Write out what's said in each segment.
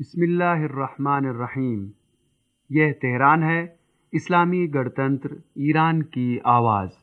बिस्मिल्लाहिर्रहमानिर्रहीम। यह तेहरान है, इस्लामी गणतंत्र ईरान की आवाज़।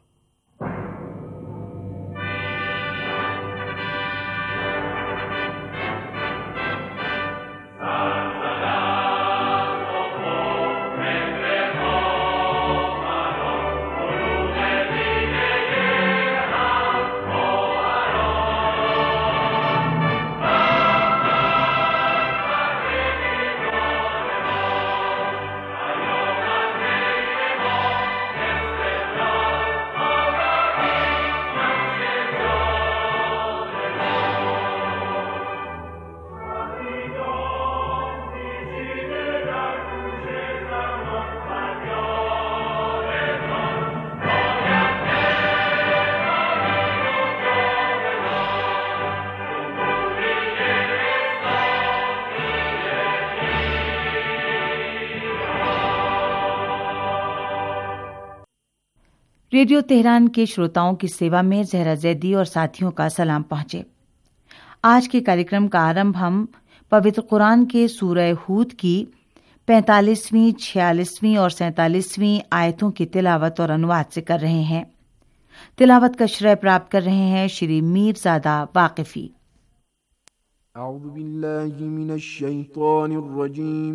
रेडियो तेहरान के श्रोताओं की सेवा में जहरा जैदी और साथियों का सलाम पहुंचे। आज के कार्यक्रम का आरंभ हम पवित्र कुरान के सूरह हूद की 45वीं, 46वीं और 47वीं आयतों की तिलावत और अनुवाद से कर रहे हैं। तिलावत का श्रेय प्राप्त कर रहे हैं श्री मीरजादा वाकिफी। अऊज़ु बिल्लाहि मिनश शैतानिर रजीम।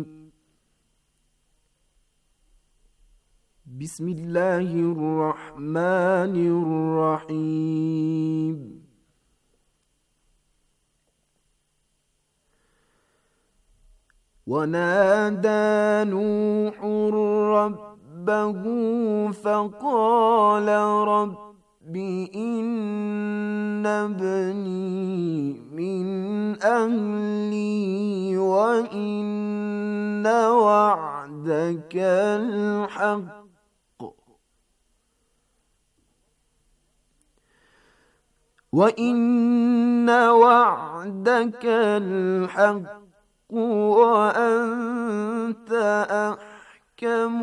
बिस्मिल्लाहिर्रहमानिर्रहीम। वनादा नूहुर रब्बहु फ़क़ाल रब्बि इन्न इब्नी मिन अहली व इन्न वअदकल हक़्क़ وَإِنَّ وَعْدَكَ الْحَقُّ وَأَنْتَ أَحْكَمُ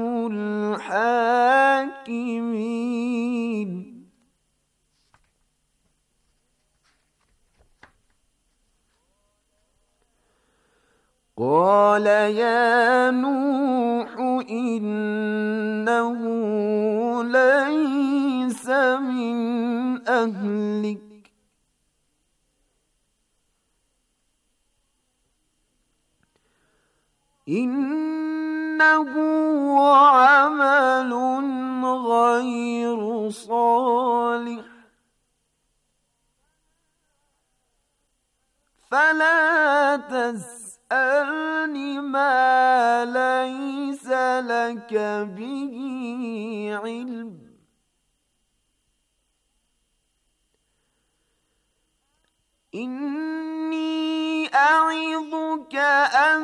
الْحَاكِمِينَ। قَالَ يَا نُوحُ إِنَّهُ لَيْسَ مِنْ أَهْلِكَ إنه عمل غير صالح فلا تسألني ما ليس لك به علم إني أعظك أن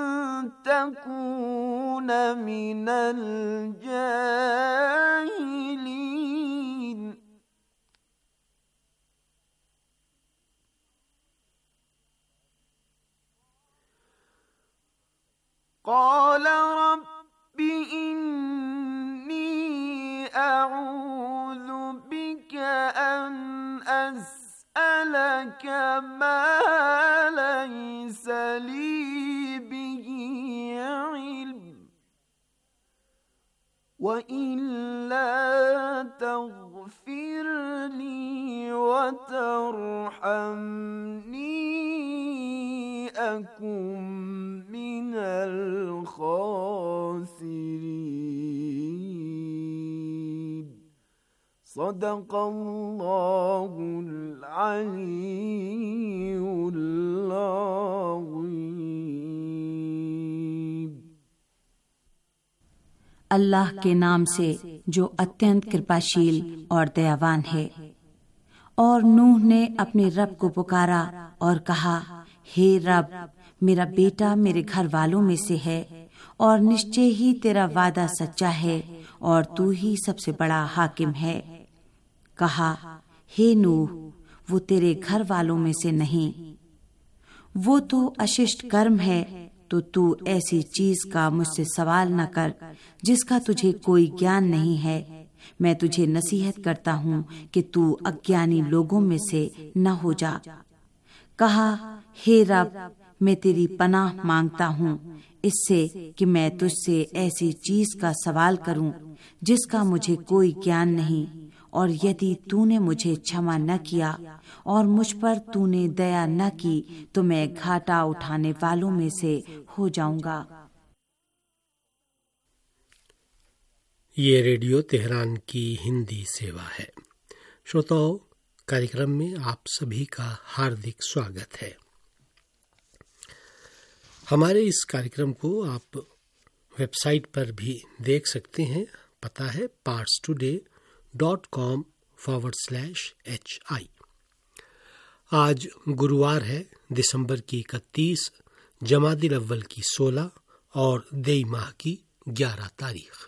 تكون من الجاهلين قال رب إني أعوذ بك أن أسألك ما ليس لي به علم وإلا تغفر لي وترحمني أكن من الخاسرين صدق الله العلي العظيم। अल्लाह के नाम से जो अत्यंत कृपाशील और दयावान है। और नूह ने अपने रब को पुकारा और कहा, हे रब, मेरा बेटा मेरे घर वालों में से है और निश्चय ही तेरा वादा सच्चा है और तू ही सबसे बड़ा हाकिम है। कहा, हे नूह, वो तेरे घर वालों में से नहीं, वो तो अशिष्ट कर्म है, तो तू ऐसी चीज का मुझसे सवाल न कर जिसका तुझे कोई ज्ञान नहीं है। मैं तुझे नसीहत करता हूँ कि तू अज्ञानी लोगों में से न हो जा। कहा, हे रब, मैं तेरी पनाह मांगता हूँ इससे कि मैं तुझसे ऐसी चीज का सवाल करूं जिसका मुझे कोई ज्ञान नहीं, और यदि तूने मुझे क्षमा न किया और मुझ पर तूने दया न की तो मैं घाटा उठाने वालों में से हो जाऊंगा। ये रेडियो तेहरान की हिंदी सेवा है। श्रोताओं, कार्यक्रम में आप सभी का हार्दिक स्वागत है। हमारे इस कार्यक्रम को आप वेबसाइट पर भी देख सकते हैं। पता है parstoday.com/hi। आज गुरुवार है, दिसंबर की 31, जमादिल अव्वल की 16 और देई माह की 11 तारीख।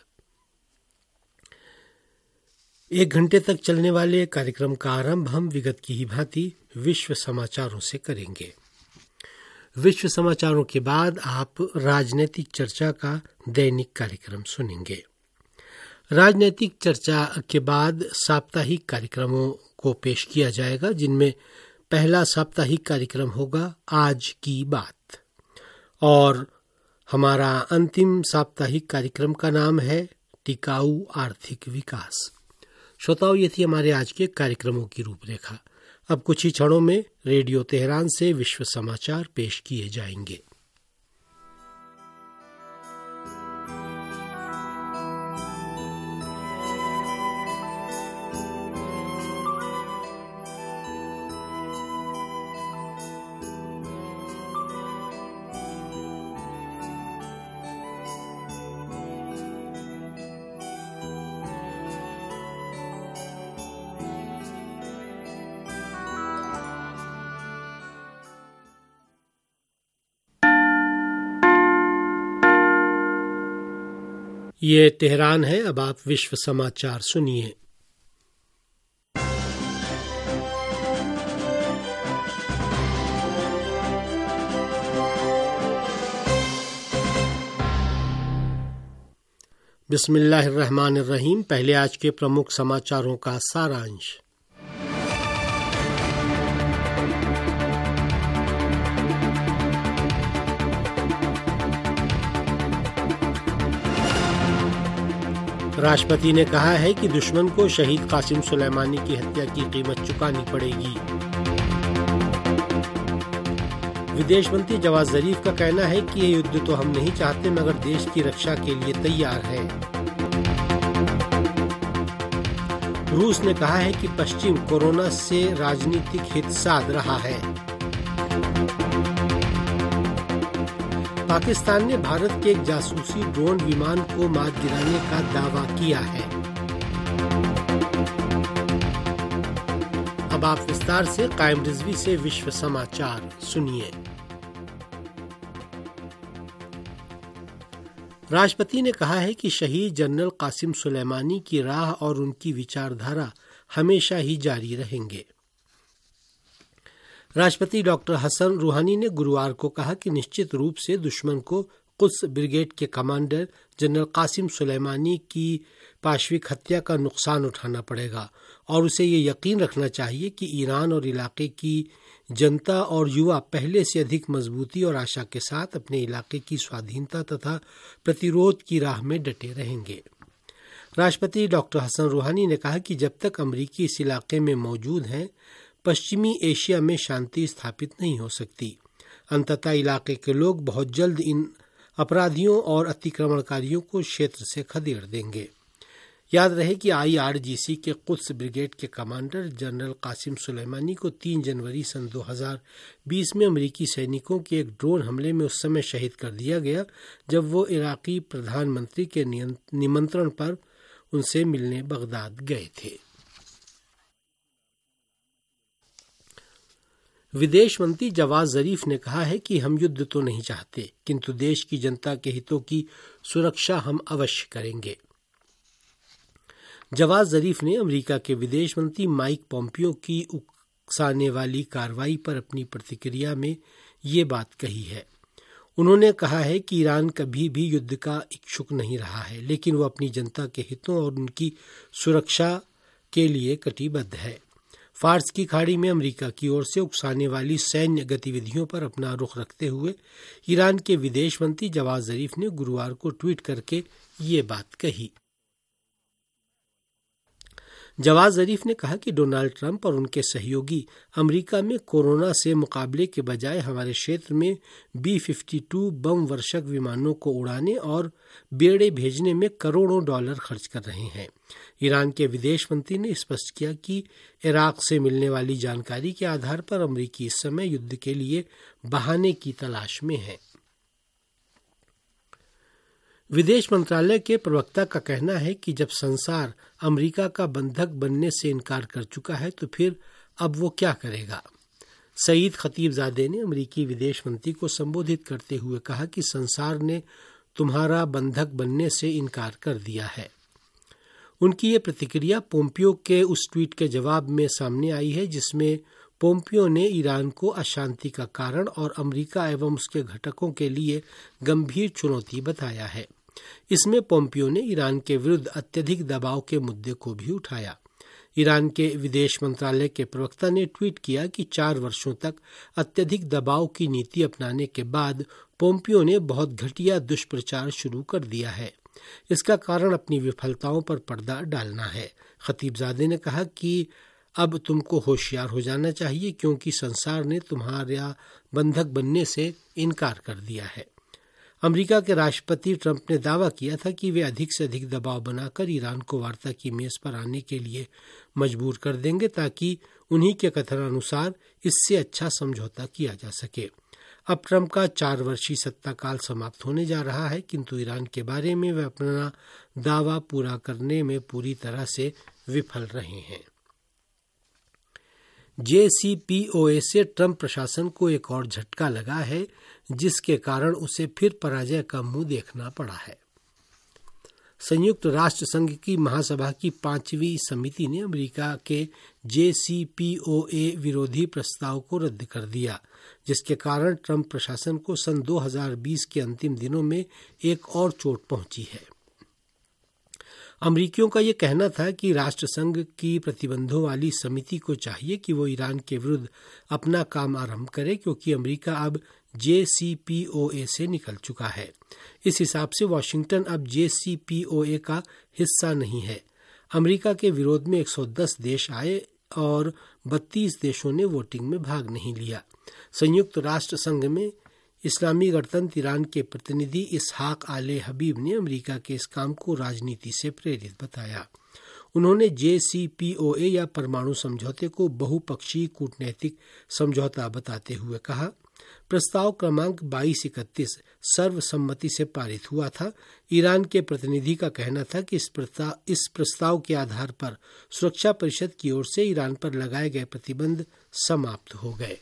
1 घंटे तक चलने वाले कार्यक्रम का आरंभ हम विगत की ही भांति विश्व समाचारों से करेंगे। विश्व समाचारों के बाद आप राजनीतिक चर्चा का दैनिक कार्यक्रम सुनेंगे। राजनीतिक चर्चा के बाद साप्ताहिक कार्यक्रमों को पेश किया जाएगा, जिनमें पहला साप्ताहिक कार्यक्रम होगा आज की बात, और हमारा अंतिम साप्ताहिक कार्यक्रम का नाम है टिकाऊ आर्थिक विकास। श्रोताओं, ये थी हमारे आज के कार्यक्रमों की रूपरेखा। अब कुछ ही क्षणों में रेडियो तेहरान से विश्व समाचार पेश किए जाएंगे। ये तेहरान है। अब आप विश्व समाचार सुनिए। बिस्मिल्लाहिर्रहमानिर्रहीम। पहले आज के प्रमुख समाचारों का सारांश। राष्ट्रपति ने कहा है कि दुश्मन को शहीद कासिम सुलेमानी की हत्या की कीमत चुकानी पड़ेगी। विदेश मंत्री जवाद जरीफ का कहना है कि ये युद्ध तो हम नहीं चाहते, मगर देश की रक्षा के लिए तैयार है। रूस ने कहा है कि पश्चिम कोरोना से राजनीतिक हित साध रहा है। पाकिस्तान ने भारत के एक जासूसी ड्रोन विमान को मार गिराने का दावा किया है। अब आप विस्तार से कायम रिजवी से विश्व समाचार सुनिए। राष्ट्रपति ने कहा है कि शहीद जनरल कासिम सुलेमानी की राह और उनकी विचारधारा हमेशा ही जारी रहेंगे। राष्ट्रपति डॉक्टर हसन रूहानी ने गुरुवार को कहा कि निश्चित रूप से दुश्मन को कुद्स ब्रिगेड के कमांडर जनरल कासिम सुलेमानी की पाशविक हत्या का नुकसान उठाना पड़ेगा, और उसे ये यकीन रखना चाहिए कि ईरान और इलाके की जनता और युवा पहले से अधिक मजबूती और आशा के साथ अपने इलाके की स्वाधीनता तथा प्रतिरोध की राह में डटे रहेंगे। राष्ट्रपति डॉक्टर हसन रूहानी ने कहा कि जब तक अमरीकी इस इलाके में मौजूद हैं, पश्चिमी एशिया में शांति स्थापित नहीं हो सकती। अंततः इलाके के लोग बहुत जल्द इन अपराधियों और अतिक्रमणकारियों को क्षेत्र से खदेड़ देंगे। याद रहे कि IRGC के कुद्स ब्रिगेड के कमांडर जनरल कासिम सुलेमानी को 3 जनवरी सन 2020 में अमेरिकी सैनिकों के एक ड्रोन हमले में उस समय शहीद कर दिया गया जब वो इराकी प्रधानमंत्री के निमंत्रण पर उनसे मिलने बगदाद गए थे। विदेश मंत्री जवाद जरीफ ने कहा है कि हम युद्ध तो नहीं चाहते, किंतु देश की जनता के हितों की सुरक्षा हम अवश्य करेंगे। जवाद जरीफ ने अमेरिका के विदेश मंत्री माइक पोम्पियो की उकसाने वाली कार्रवाई पर अपनी प्रतिक्रिया में ये बात कही है। उन्होंने कहा है कि ईरान कभी भी युद्ध का इच्छुक नहीं रहा है, लेकिन वो अपनी जनता के हितों और उनकी सुरक्षा के लिए कटिबद्ध है। फार्स की खाड़ी में अमेरिका की ओर से उकसाने वाली सैन्य गतिविधियों पर अपना रुख रखते हुए ईरान के विदेश मंत्री जवाद जरीफ ने गुरुवार को ट्वीट करके ये बात कही। जवाद जरीफ ने कहा कि डोनाल्ड ट्रंप और उनके सहयोगी अमेरिका में कोरोना से मुकाबले के बजाय हमारे क्षेत्र में B-52 बम वर्षक विमानों को उड़ाने और बेड़े भेजने में करोड़ों डॉलर खर्च कर रहे हैं। ईरान के विदेश मंत्री ने स्पष्ट किया कि इराक से मिलने वाली जानकारी के आधार पर अमेरिकी इस समय युद्ध के लिए बहाने की तलाश में है। विदेश मंत्रालय के प्रवक्ता का कहना है कि जब संसार अमेरिका का बंधक बनने से इनकार कर चुका है तो फिर अब वो क्या करेगा। सईद खतीबजादे ने अमेरिकी विदेश मंत्री को संबोधित करते हुए कहा कि संसार ने तुम्हारा बंधक बनने से इनकार कर दिया है। उनकी ये प्रतिक्रिया पोम्पियो के उस ट्वीट के जवाब में सामने आई है जिसमें पोम्पियो ने ईरान को अशांति का कारण और अमेरिका एवं उसके घटकों के लिए गंभीर चुनौती बताया है। इसमें पोम्पियो ने ईरान के विरुद्ध अत्यधिक दबाव के मुद्दे को भी उठाया। ईरान के विदेश मंत्रालय के प्रवक्ता ने ट्वीट किया कि 4 वर्षों तक अत्यधिक दबाव की नीति अपनाने के बाद पोम्पियो ने बहुत घटिया दुष्प्रचार शुरू कर दिया है। इसका कारण अपनी विफलताओं पर पर्दा डालना है। खतीबजादे ने कहा कि अब तुमको होशियार हो जाना चाहिए क्योंकि संसार ने तुम्हारा बंधक बनने से इनकार कर दिया है। अमेरिका के राष्ट्रपति ट्रंप ने दावा किया था कि वे अधिक से अधिक दबाव बनाकर ईरान को वार्ता की मेज पर आने के लिए मजबूर कर देंगे ताकि उन्हीं के कथनानुसार इससे अच्छा समझौता किया जा सके। अब ट्रंप का 4 वर्षीय सत्ता काल समाप्त होने जा रहा है, किंतु ईरान के बारे में वे अपना दावा पूरा करने में पूरी तरह से विफल रहे हैं। JCPOA से ट्रंप प्रशासन को एक और झटका लगा है जिसके कारण उसे फिर पराजय का मुंह देखना पड़ा है। संयुक्त राष्ट्र संघ की महासभा की 5वीं समिति ने अमेरिका के JCPOA विरोधी प्रस्ताव को रद्द कर दिया, जिसके कारण ट्रंप प्रशासन को सन 2020 के अंतिम दिनों में एक और चोट पहुंची है। अमरीकियों का यह कहना था कि राष्ट्रसंघ की प्रतिबंधों वाली समिति को चाहिए कि वो ईरान के विरुद्ध अपना काम आरंभ करे क्योंकि अमेरिका अब JCPOA से निकल चुका है। इस हिसाब से वॉशिंगटन अब JCPOA का हिस्सा नहीं है। अमेरिका के विरोध में 110 देश आए और 32 देशों ने वोटिंग में भाग नहीं लिया। संयुक्त राष्ट्र संघ में इस्लामी गणतंत्र ईरान के प्रतिनिधि इसहाक आले हबीब ने अमेरिका के इस काम को राजनीति से प्रेरित बताया। उन्होंने JCPOA या परमाणु समझौते को बहुपक्षीय कूटनैतिक समझौता बताते हुए कहा, प्रस्ताव क्रमांक 2231 सर्वसम्मति से पारित हुआ था। ईरान के प्रतिनिधि का कहना था कि इस प्रस्ताव के आधार पर सुरक्षा परिषद की ओर से ईरान पर लगाए गए प्रतिबंध समाप्त हो गए।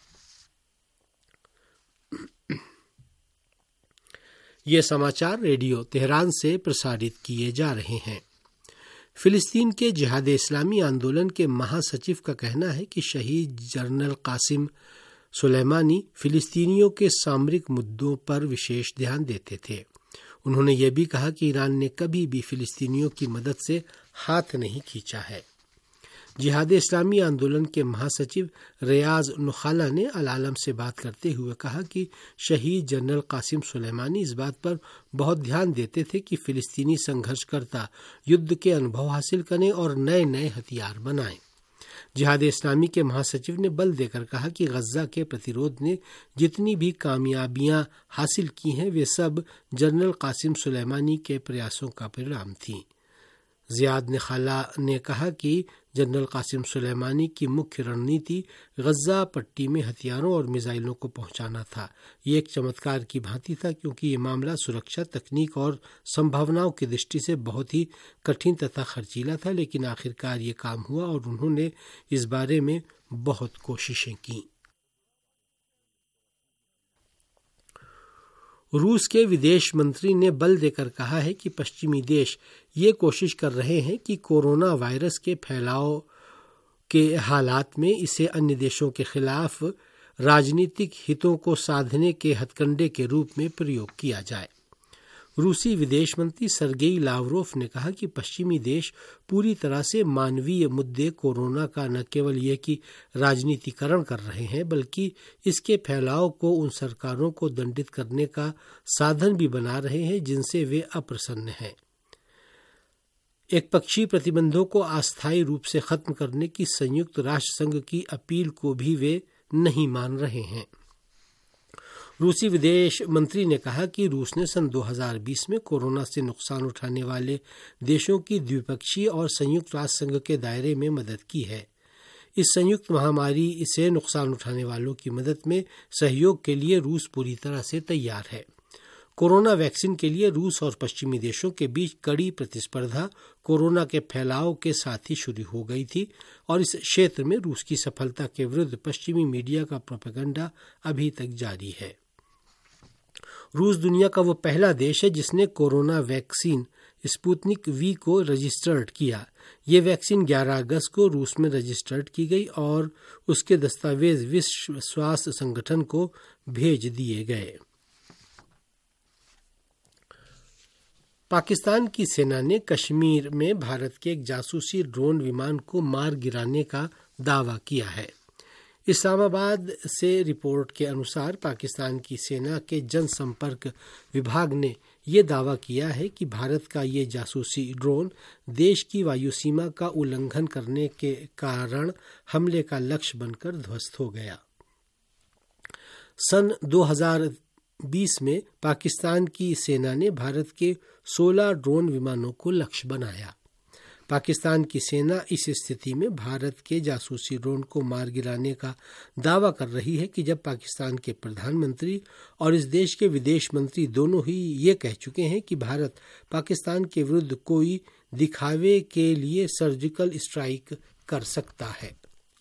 ये समाचार रेडियो तेहरान से प्रसारित किए जा रहे हैं। फिलिस्तीन के जिहाद इस्लामी आंदोलन के महासचिव का कहना है कि शहीद जनरल कासिम सुलेमानी फिलिस्तीनियों के सामरिक मुद्दों पर विशेष ध्यान देते थे। उन्होंने ये भी कहा कि ईरान ने कभी भी फिलिस्तीनियों की मदद से हाथ नहीं खींचा है। जिहाद इस्लामी आंदोलन के महासचिव रियाज नुखाला ने अल आलम से बात करते हुए कहा कि शहीद जनरल कासिम सुलेमानी इस बात पर बहुत ध्यान देते थे कि फिलिस्तीनी संघर्षकर्ता युद्ध के अनुभव हासिल करें और नए नए हथियार बनाएं। जिहाद इस्लामी के महासचिव ने बल देकर कहा कि गज्जा के प्रतिरोध ने जितनी भी कामयाबियां हासिल की हैं वे सब जनरल कासिम सुलेमानी के प्रयासों का परिणाम थी। जियाद निखाला ने कहा कि जनरल कासिम सुलेमानी की मुख्य रणनीति गज्जा पट्टी में हथियारों और मिसाइलों को पहुंचाना था। ये एक चमत्कार की भांति था क्योंकि ये मामला सुरक्षा, तकनीक और संभावनाओं की दृष्टि से बहुत ही कठिन तथा खर्चीला था, लेकिन आखिरकार ये काम हुआ और उन्होंने इस बारे में बहुत कोशिशें की। रूस के विदेश मंत्री ने बल देकर कहा है कि पश्चिमी देश ये कोशिश कर रहे हैं कि कोरोना वायरस के फैलाव के हालात में इसे अन्य देशों के खिलाफ राजनीतिक हितों को साधने के हथकंडे के रूप में प्रयोग किया जाए। रूसी विदेश मंत्री सर्गेई लावरोफ ने कहा कि पश्चिमी देश पूरी तरह से मानवीय मुद्दे कोरोना का न केवल ये कि राजनीतिकरण कर रहे हैं, बल्कि इसके फैलाव को उन सरकारों को दंडित करने का साधन भी बना रहे हैं जिनसे वे अप्रसन्न हैं। एक पक्षीय प्रतिबंधों को अस्थायी रूप से खत्म करने की संयुक्त राष्ट्र संघ की अपील को भी वे नहीं मान रहे हैं। रूसी विदेश मंत्री ने कहा कि रूस ने सन 2020 में कोरोना से नुकसान उठाने वाले देशों की द्विपक्षीय और संयुक्त राष्ट्र संघ के दायरे में मदद की है। इस संयुक्त महामारी से नुकसान उठाने वालों की मदद में सहयोग के लिए रूस पूरी तरह से तैयार है। कोरोना वैक्सीन के लिए रूस और पश्चिमी देशों के बीच कड़ी प्रतिस्पर्धा कोरोना के फैलाव के साथ ही शुरू हो गई थी और इस क्षेत्र में रूस की सफलता के विरुद्ध पश्चिमी मीडिया का प्रोपेगेंडा अभी तक जारी है। रूस दुनिया का वो पहला देश है जिसने कोरोना वैक्सीन स्पुतनिक वी को रजिस्टर्ड किया। ये वैक्सीन 11 अगस्त को रूस में रजिस्टर्ड की गई और उसके दस्तावेज विश्व स्वास्थ्य संगठन को भेज दिए गए। पाकिस्तान की सेना ने कश्मीर में भारत के एक जासूसी ड्रोन विमान को मार गिराने का दावा किया है। इस्लामाबाद से रिपोर्ट के अनुसार पाकिस्तान की सेना के जनसंपर्क विभाग ने ये दावा किया है कि भारत का ये जासूसी ड्रोन देश की वायु सीमा का उल्लंघन करने के कारण हमले का लक्ष्य बनकर ध्वस्त हो गया। सन 2020 में पाकिस्तान की सेना ने भारत के 16 ड्रोन विमानों को लक्ष्य बनाया। पाकिस्तान की सेना इस स्थिति में भारत के जासूसी ड्रोन को मार गिराने का दावा कर रही है कि जब पाकिस्तान के प्रधानमंत्री और इस देश के विदेश मंत्री दोनों ही ये कह चुके हैं कि भारत पाकिस्तान के विरुद्ध कोई दिखावे के लिए सर्जिकल स्ट्राइक कर सकता है।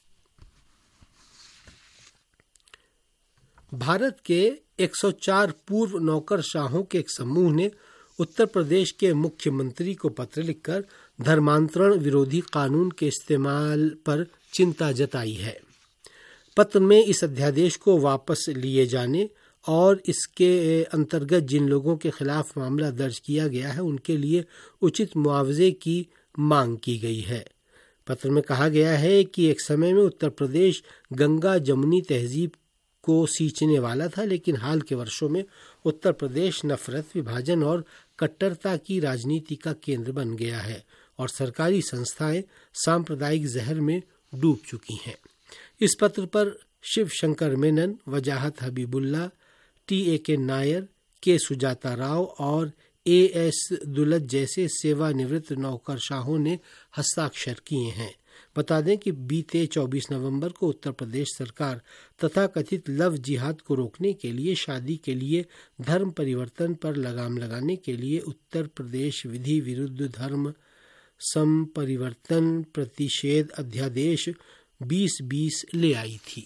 भारत के 104 पूर्व नौकरशाहों के एक समूह ने उत्तर प्रदेश के मुख्यमंत्री को पत्र लिखकर धर्मांतरण विरोधी कानून के इस्तेमाल पर चिंता जताई है। पत्र में इस अध्यादेश को वापस लिए जाने और इसके अंतर्गत जिन लोगों के खिलाफ मामला दर्ज किया गया है उनके लिए उचित मुआवजे की मांग की गई है। पत्र में कहा गया है कि एक समय में उत्तर प्रदेश गंगा जमुनी तहजीब को सींचने वाला था, लेकिन हाल के वर्षों में उत्तर प्रदेश नफरत, विभाजन और कट्टरता की राजनीति का केंद्र बन गया है और सरकारी संस्थाएं सांप्रदायिक जहर में डूब चुकी हैं। इस पत्र पर शिव शंकर मेनन, वजाहत हबीबुल्ला, टी.ए.के. नायर, के. सुजाता राव और ए.एस. दुलत जैसे सेवानिवृत्त नौकरशाहों ने हस्ताक्षर किए हैं। बता दें कि बीते 24 नवंबर को उत्तर प्रदेश सरकार तथा कथित लव जिहाद को रोकने के लिए शादी के लिए धर्म परिवर्तन पर लगाम लगाने के लिए उत्तर प्रदेश विधि विरुद्ध धर्म संपरिवर्तन प्रतिषेध अध्यादेश 2020 ले आई थी।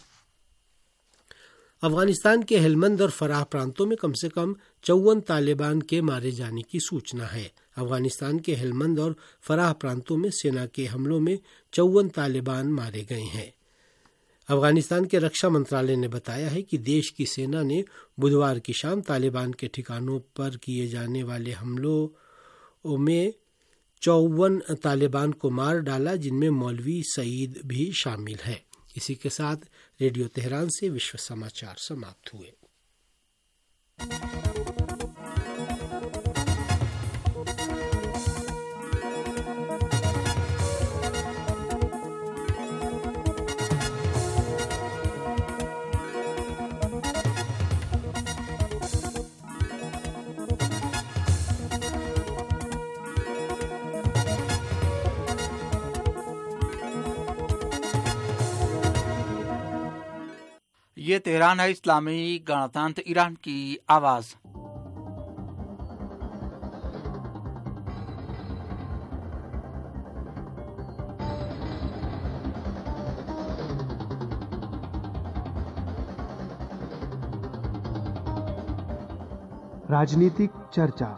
अफगानिस्तान के हेलमंद और फराह प्रांतों में कम से कम 54 तालिबान के मारे जाने की सूचना है। अफगानिस्तान के हेलमंद और फराह प्रांतों में सेना के हमलों में 54 तालिबान मारे गए हैं। अफगानिस्तान के रक्षा मंत्रालय ने बताया है कि देश की सेना ने बुधवार की शाम तालिबान के ठिकानों पर किए जाने वाले हमलों में 54 तालिबान को मार डाला, जिनमें मौलवी सईद भी शामिल है। इसी के साथ रेडियो तेहरान से विश्व समाचार समाप्त हुए। ये तेहरान है, इस्लामी गणतंत्र ईरान की आवाज़। राजनीतिक चर्चा।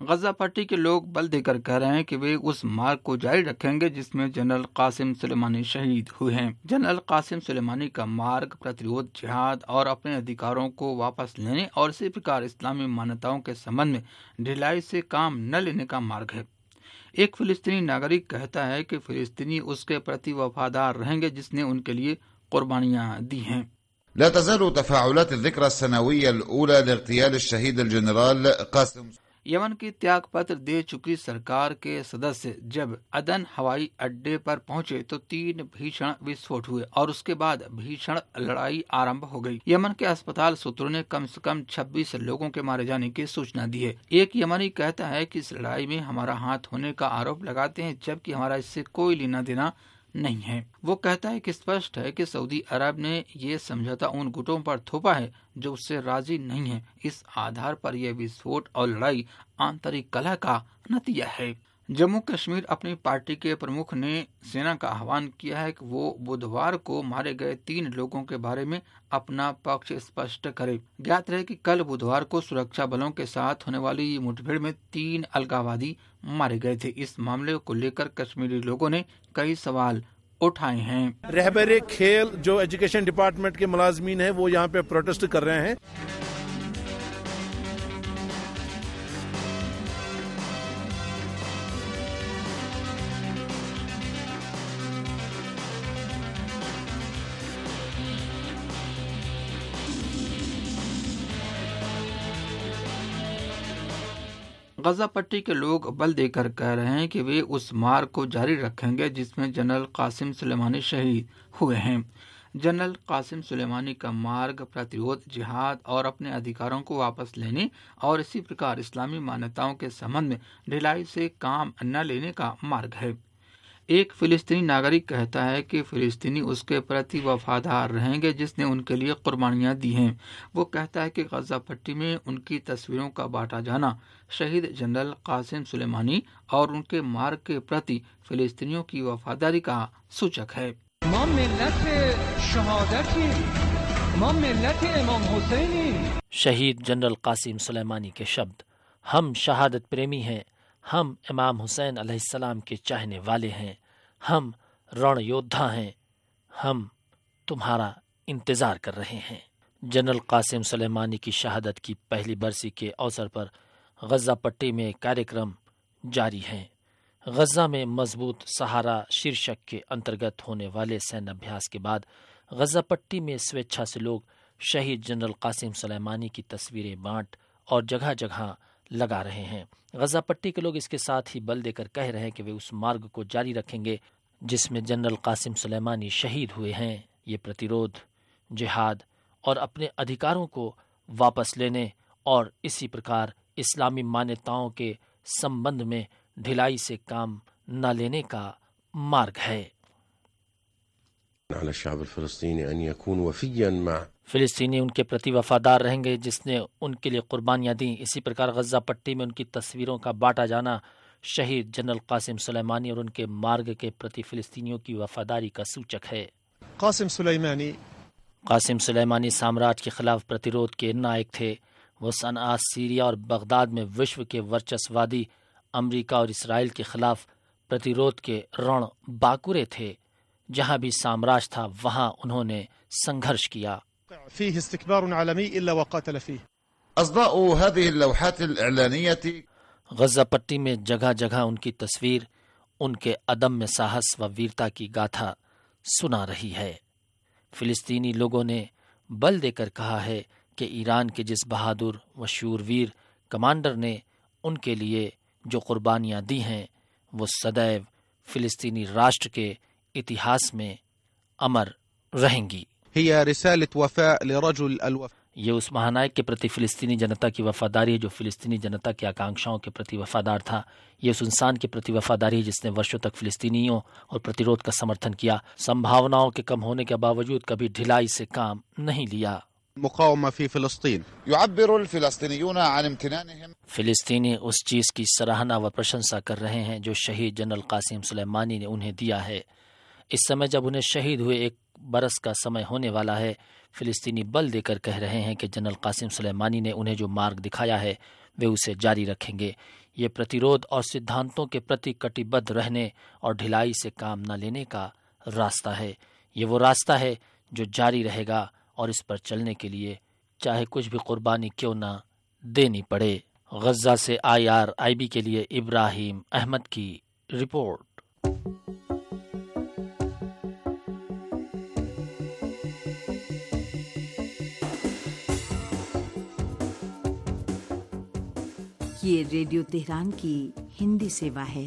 गजा पट्टी के लोग बल देकर कह रहे हैं कि वे उस मार्ग को जारी रखेंगे जिसमें जनरल कासिम सुलेमानी शहीद हुए हैं। जनरल कासिम सुलेमानी का मार्ग प्रतिरोध, जिहाद और अपने अधिकारों को वापस लेने और इसी प्रकार इस्लामी मान्यताओं के संबंध में ढिलाई से काम न लेने का मार्ग है। एक फिलिस्तीनी नागरिक कहता है कि फिलिस्तीनी उसके प्रति वफादार रहेंगे जिसने उनके लिए कुर्बानियां दी हैं। لا تزال تفاعلات الذكرى السنوية الأولى لاغتيال الشهيد الجنرال قاسم यमन की त्याग पत्र दे चुकी सरकार के सदस्य जब अदन हवाई अड्डे पर पहुंचे तो 3 भीषण विस्फोट हुए और उसके बाद भीषण लड़ाई आरंभ हो गई। यमन के अस्पताल सूत्रों ने कम से कम 26 लोगों के मारे जाने की सूचना दी है। एक यमनी कहता है कि इस लड़ाई में हमारा हाथ होने का आरोप लगाते हैं जबकि हमारा इससे कोई लेना देना नहीं है। वो कहता है कि स्पष्ट है कि सऊदी अरब ने ये समझौता उन गुटों पर थोपा है जो उससे राजी नहीं है। इस आधार पर यह विस्फोट और लड़ाई आंतरिक कलह का नतीजा है। जम्मू कश्मीर अपनी पार्टी के प्रमुख ने सेना का आह्वान किया है कि वो बुधवार को मारे गए 3 लोगों के बारे में अपना पक्ष स्पष्ट करे। ज्ञात रहे कि कल बुधवार को सुरक्षा बलों के साथ होने वाली मुठभेड़ में 3 अलगाववादी मारे गए थे। इस मामले को लेकर कश्मीरी लोगों ने कई सवाल उठाए हैं। रहबर खेल जो एजुकेशन डिपार्टमेंट के मुलाजमीन हैं वो यहाँ पे प्रोटेस्ट कर रहे हैं। गजा पट्टी के लोग बल देकर कह रहे हैं कि वे उस मार्ग को जारी रखेंगे जिसमें जनरल कासिम सुलेमानी शहीद हुए हैं। जनरल कासिम सुलेमानी का मार्ग प्रतिरोध, जिहाद और अपने अधिकारों को वापस लेने और इसी प्रकार इस्लामी मान्यताओं के संबंध में ढिलाई से काम न लेने का मार्ग है। एक फिलिस्तीनी नागरिक कहता है कि फिलिस्तीनी उसके प्रति वफादार रहेंगे जिसने उनके लिए कुर्बानियां दी हैं। वो कहता है कि गजा पट्टी में उनकी तस्वीरों का बांटा जाना शहीद जनरल कासिम सुलेमानी और उनके मार्ग के प्रति फिलिस्तीनियों की वफादारी का सूचक है। शहीद जनरल कासिम सुलेमानी के शब्द, हम शहादत प्रेमी हैं, हम इमाम हुसैन अलैहिस्सलाम के चाहने वाले हैं, हम रण योद्धा हैं, हम तुम्हारा इंतजार कर रहे हैं। जनरल कासिम सुलेमानी की शहादत की पहली बरसी के अवसर पर गजा पट्टी में कार्यक्रम जारी हैं। गजा में मजबूत सहारा शीर्षक के अंतर्गत होने वाले सैन्य अभ्यास के बाद गजा पट्टी में स्वेच्छा से लोग शहीद जनरल कासिम सुलेमानी की तस्वीरें बांट और जगह जगह लगा रहे हैं। गजा पट्टी के लोग इसके साथ ही बल देकर कह रहे हैं कि वे उस मार्ग को जारी रखेंगे जिसमें जनरल कासिम सुलेमानी शहीद हुए हैं। ये प्रतिरोध, जिहाद और अपने अधिकारों को वापस लेने और इसी प्रकार इस्लामी मान्यताओं के संबंध में ढिलाई से काम न लेने का मार्ग है। फिलिस्तीनी उनके प्रति वफादार रहेंगे जिसने उनके लिए कुर्बानियां दी। इसी प्रकार गजा पट्टी में उनकी तस्वीरों का बांटा जाना शहीद जनरल कासिम सुलेमानी और उनके मार्ग के प्रति फिलिस्तीनियों की वफादारी का सूचक है। कासिम सुलेमानी साम्राज्य के खिलाफ प्रतिरोध के नायक थे। वो सनआ, सीरिया और बगदाद में विश्व के वर्चस्ववादी अमेरिका और इसराइल के खिलाफ प्रतिरोध के रण बाकुरे थे। जहां भी साम्राज्य था वहां उन्होंने संघर्ष किया। गजा पट्टी में जगह जगह उनकी तस्वीर उनके अदम्य साहस व वीरता की गाथा सुना रही है। फिलिस्तीनी लोगों ने बल देकर कहा है कि ईरान के जिस बहादुर व शूरवीर कमांडर ने उनके लिए जो कुर्बानियां दी हैं वो सदैव फिलिस्तीनी राष्ट्र के इतिहास में अमर रहेंगी। ये उस महानायक के प्रति फिलिस्तीनी जनता की वफादारी है जो फिलिस्तीनी जनता की आकांक्षाओं के प्रति वफादार था। ये उस इंसान के प्रति वफादारी है जिसने वर्षों तक फिलिस्तीनियों और प्रतिरोध का समर्थन किया। संभावनाओं के कम होने के बावजूद कभी ढिलाई से काम नहीं लिया। फिलिस्तीनी उस चीज की सराहना व प्रशंसा कर रहे हैं जो शहीद जनरल कासिम सुलेमानी ने उन्हें दिया है। इस समय जब उन्हें शहीद हुए 1 बरस का समय होने वाला है, फिलिस्तीनी बल देकर कह रहे हैं कि जनरल कासिम सुलेमानी ने उन्हें जो मार्ग दिखाया है वे उसे जारी रखेंगे। ये प्रतिरोध और सिद्धांतों के प्रति कटिबद्ध रहने और ढिलाई से काम न लेने का रास्ता है। ये वो रास्ता है जो जारी रहेगा और इस पर चलने के लिए चाहे कुछ भी कुर्बानी क्यों न देनी पड़े। गज्जा से IRIB के लिए इब्राहिम अहमद की रिपोर्ट। ये रेडियो तेहरान की हिंदी सेवा है।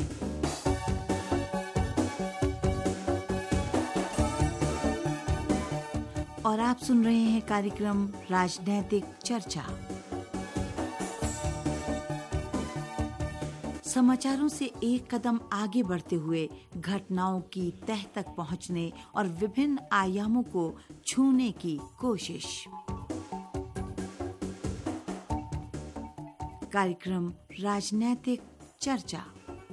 और आप सुन रहे हैं कार्यक्रम राजनैतिक चर्चा। समाचारों से एक कदम आगे बढ़ते हुए घटनाओं की तह तक पहुंचने और विभिन्न आयामों को छूने की कोशिश। कार्यक्रम राजनैतिक चर्चा।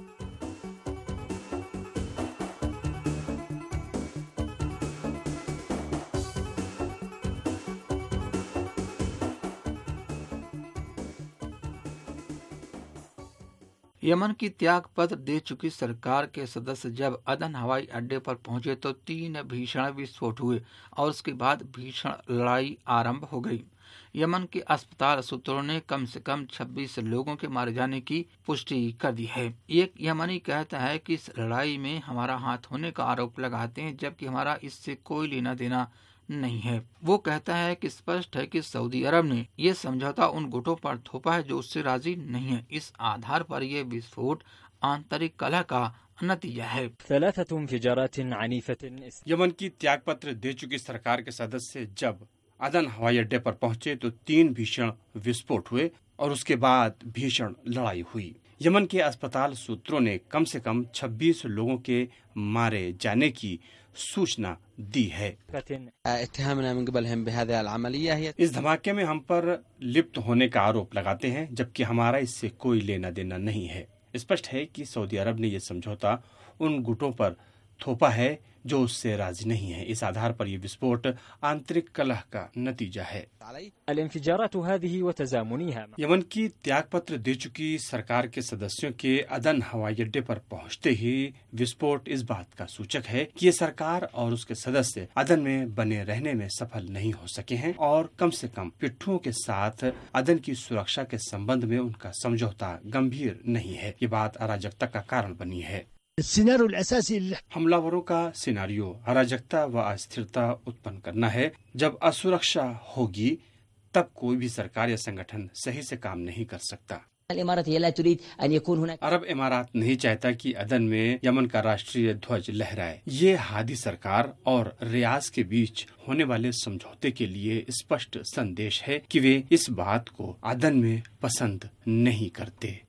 यमन की त्याग पत्र दे चुकी सरकार के सदस्य जब अदन हवाई अड्डे पर पहुंचे तो 3 भीषण विस्फोट हुए और उसके बाद भीषण लड़ाई आरंभ हो गई। यमन के अस्पताल सूत्रों ने कम से कम 26 लोगों के मारे जाने की पुष्टि कर दी है। एक यमनी कहता है कि इस लड़ाई में हमारा हाथ होने का आरोप लगाते हैं, जबकि हमारा इससे कोई लेना देना नहीं है। वो कहता है कि स्पष्ट है कि सऊदी अरब ने ये समझौता उन गुटों पर थोपा है जो उससे राजी नहीं है। इस आधार पर यह विस्फोट आंतरिक कलह का नतीजा है। यमन की त्याग पत्र दे चुकी सरकार के सदस्य जब अदन हवाई अड्डे पर पहुंचे तो 3 भीषण विस्फोट हुए और उसके बाद भीषण लड़ाई हुई। यमन के अस्पताल सूत्रों ने कम से कम 26 लोगों के मारे जाने की सूचना दी है। इस धमाके में हम पर लिप्त होने का आरोप लगाते हैं, जबकि हमारा इससे कोई लेना देना नहीं है। स्पष्ट है कि सऊदी अरब ने यह समझौता उन गुटों पर थोपा है जो उससे राजी नहीं है। इस आधार पर यह विस्फोट आंतरिक कलह का नतीजा है। यमन की त्याग पत्र दे चुकी सरकार के सदस्यों के अदन हवाई अड्डे पर पहुंचते ही विस्फोट इस बात का सूचक है कि ये सरकार और उसके सदस्य अदन में बने रहने में सफल नहीं हो सके हैं और कम से कम पिट्ठुओं के साथ अदन की सुरक्षा के संबंध में उनका समझौता गंभीर नहीं है। ये बात अराजकता का कारण बनी है। हमलावरों का सिनारियो अराजकता व अस्थिरता उत्पन्न करना है। जब असुरक्षा होगी तब कोई भी सरकार या संगठन सही से काम नहीं कर सकता। अरब इमारात नहीं चाहता कि अदन में यमन का राष्ट्रीय ध्वज लहराए। ये हादी सरकार और रियाज के बीच होने वाले समझौते के लिए स्पष्ट संदेश है कि वे इस बात को अदन में पसंद नहीं करते।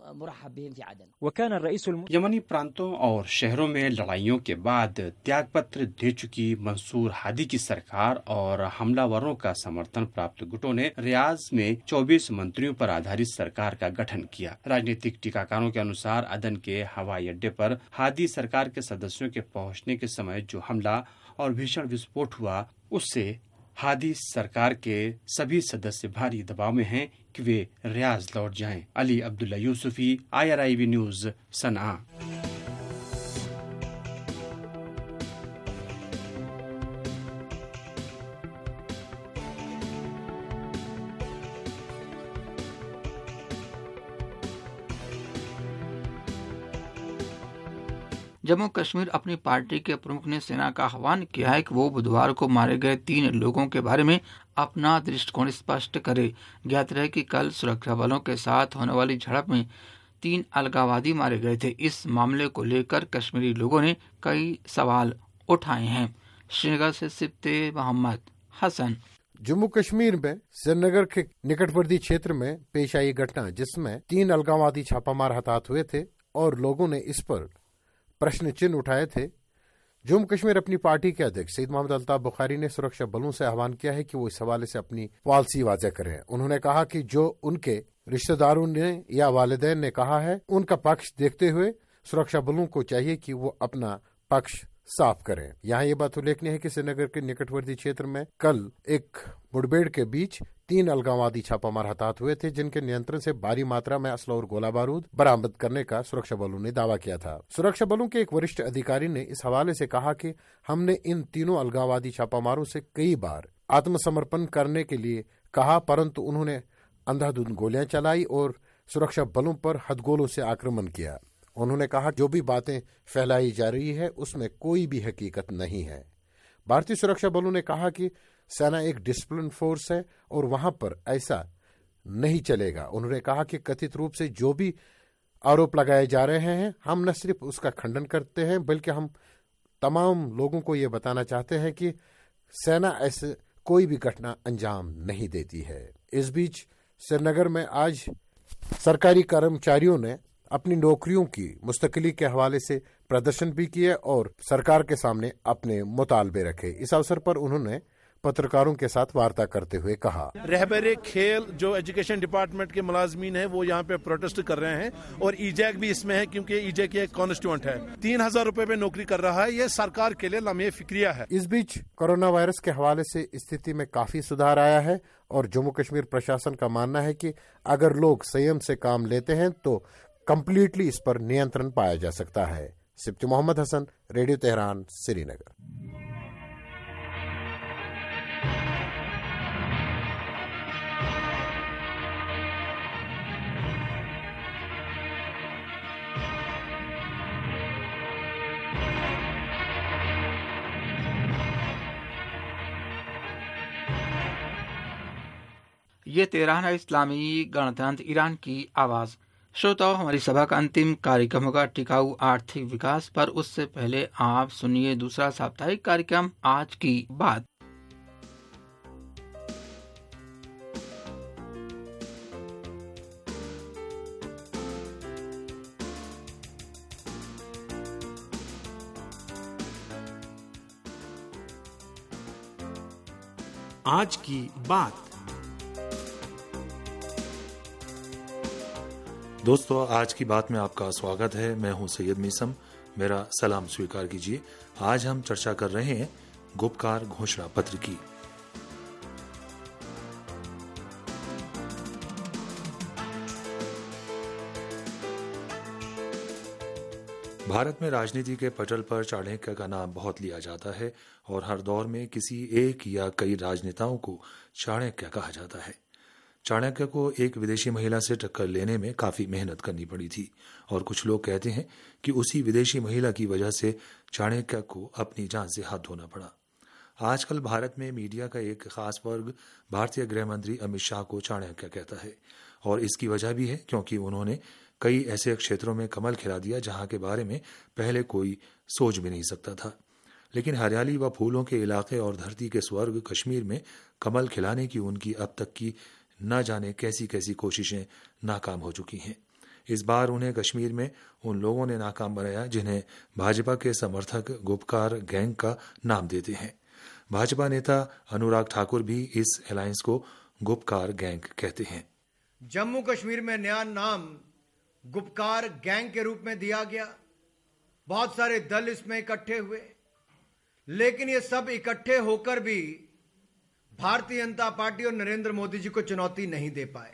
यमनी प्रांतों और शहरों में लड़ाइयों के बाद त्यागपत्र दे चुकी मंसूर हादी की सरकार और हमलावरों का समर्थन प्राप्त गुटों ने रियाज में 24 मंत्रियों पर आधारित सरकार का गठन किया। राजनीतिक टीकाकारों के अनुसार अदन के हवाई अड्डे पर हादी सरकार के सदस्यों के पहुंचने के समय जो हमला और भीषण विस्फोट हुआ, उससे हादी सरकार के सभी सदस्य भारी दबाव में हैं कि वे रियाज लौट जाएं। Ali Abdullah Yusufi, IRIB news, सनआ। जम्मू कश्मीर अपनी पार्टी के प्रमुख ने सेना का आह्वान किया है कि वो बुधवार को मारे गए 3 लोगों के बारे में अपना दृष्टिकोण स्पष्ट करे। ज्ञात रहे कि कल सुरक्षा बलों के साथ होने वाली झड़प में 3 अलगाववादी मारे गए थे। इस मामले को लेकर कश्मीरी लोगों ने कई सवाल उठाए हैं। श्रीनगर से सिप्ते मोहम्मद हसन। जम्मू कश्मीर में श्रीनगर के निकटवर्ती क्षेत्र में पेश आई घटना जिसमें 3 अलगाववादी छापामार हताहत हुए थे और लोगों ने इस पर प्रश्न चिन्ह उठाए थे। जम्मू कश्मीर अपनी पार्टी के अध्यक्ष सईद मोहम्मद अल्ताफ बुखारी ने सुरक्षा बलों से आह्वान किया है कि वो इस हवाले से अपनी पॉलिसी वाज़ेह करें। उन्होंने कहा कि जो उनके रिश्तेदारों ने या वालिदैन ने कहा है, उनका पक्ष देखते हुए सुरक्षा बलों को चाहिए कि वो अपना पक्ष साफ करें। यहाँ ये बात उल्लेखनीय है कि श्रीनगर के निकटवर्ती क्षेत्र में कल एक मुठभेड़ के बीच 3 अलगाववादी छापामार हताहत हुए थे, जिनके नियंत्रण से भारी मात्रा में असला और गोला बारूद बरामद करने का सुरक्षा बलों ने दावा किया था। सुरक्षा बलों के एक वरिष्ठ अधिकारी ने इस हवाले से कहा कि हमने इन तीनों अलगाववादी छापामारों से कई बार आत्मसमर्पण करने के लिए कहा, परंतु उन्होंने अंधाधुंध गोलियां चलाई और सुरक्षा बलों पर हथगोलों से आक्रमण किया। उन्होंने कहा जो भी बातें फैलाई जा रही है उसमें कोई भी हकीकत नहीं है। भारतीय सुरक्षा बलों ने कहा कि सेना एक डिसिप्लिन फोर्स है और वहां पर ऐसा नहीं चलेगा। उन्होंने कहा कि कथित रूप से जो भी आरोप लगाए जा रहे हैं, हम न सिर्फ उसका खंडन करते हैं बल्कि हम तमाम लोगों को ये बताना चाहते हैं कि सेना ऐसे कोई भी घटना अंजाम नहीं देती है। इस बीच श्रीनगर में आज सरकारी कर्मचारियों ने अपनी नौकरियों की मुस्तकिली के हवाले से प्रदर्शन भी किए और सरकार के सामने अपने मुतालबे रखे। इस अवसर पर उन्होंने पत्रकारों के साथ वार्ता करते हुए कहा, रहबरे खेल जो एजुकेशन डिपार्टमेंट के मुलाजमीन हैं वो यहाँ पे प्रोटेस्ट कर रहे हैं और ईजैक भी इसमें है क्योंकि ईजैक एक कॉन्स्टिट्यूएंट है। 3,000 रुपए पे नौकरी कर रहा है। ये सरकार के लिए लम्हे फिक्रिया है। इस बीच कोरोना वायरस के हवाले से स्थिति में काफी सुधार आया है और जम्मू कश्मीर प्रशासन का मानना है कि अगर लोग संयम से काम लेते हैं तो कम्प्लीटली इस पर नियंत्रण पाया जा सकता है। Sibti Mohammad Hasan, radio Tehran, Srinagar. ये तेहरान है, इस्लामी गणतंत्र ईरान की आवाज। श्रोताओं, हमारी सभा का अंतिम कार्यक्रम होगा टिकाऊ आर्थिक विकास पर। उससे पहले आप सुनिए दूसरा साप्ताहिक कार्यक्रम आज की बात। आज की बात। दोस्तों, आज की बात में आपका स्वागत है। मैं हूं सैयद मीसम, मेरा सलाम स्वीकार कीजिए। आज हम चर्चा कर रहे हैं गुपकार घोषणा पत्र की। भारत में राजनीति के पटल पर चाणक्य का नाम बहुत लिया जाता है और हर दौर में किसी एक या कई राजनेताओं को चाणक्य कहा जाता है। चाणक्य को एक विदेशी महिला से टक्कर लेने में काफी मेहनत करनी पड़ी थी और कुछ लोग कहते हैं कि उसी विदेशी महिला की वजह से चाणक्य को अपनी जान से हाथ धोना पड़ा। आजकल भारत में मीडिया का एक खास वर्ग भारतीय गृह मंत्री अमित शाह को चाणक्य कहता है और इसकी वजह भी है क्योंकि उन्होंने कई ऐसे क्षेत्रों में कमल खिला दिया जहां के बारे में पहले कोई सोच भी नहीं सकता था। लेकिन हरियाली व फूलों के इलाके और धरती के स्वर्ग कश्मीर में कमल खिलाने की उनकी अब तक की न जाने कैसी कैसी कोशिशें नाकाम हो चुकी हैं। इस बार उन्हें कश्मीर में उन लोगों ने नाकाम बनाया जिन्हें भाजपा के समर्थक गुपकार गैंग का नाम देते हैं। भाजपा नेता अनुराग ठाकुर भी इस अलायंस को गुपकार गैंग कहते हैं। जम्मू कश्मीर में नया नाम गुपकार गैंग के रूप में दिया गया। बहुत सारे दल इसमें इकट्ठे हुए, लेकिन ये सब इकट्ठे होकर भी भारतीय जनता पार्टी और नरेंद्र मोदी जी को चुनौती नहीं दे पाए।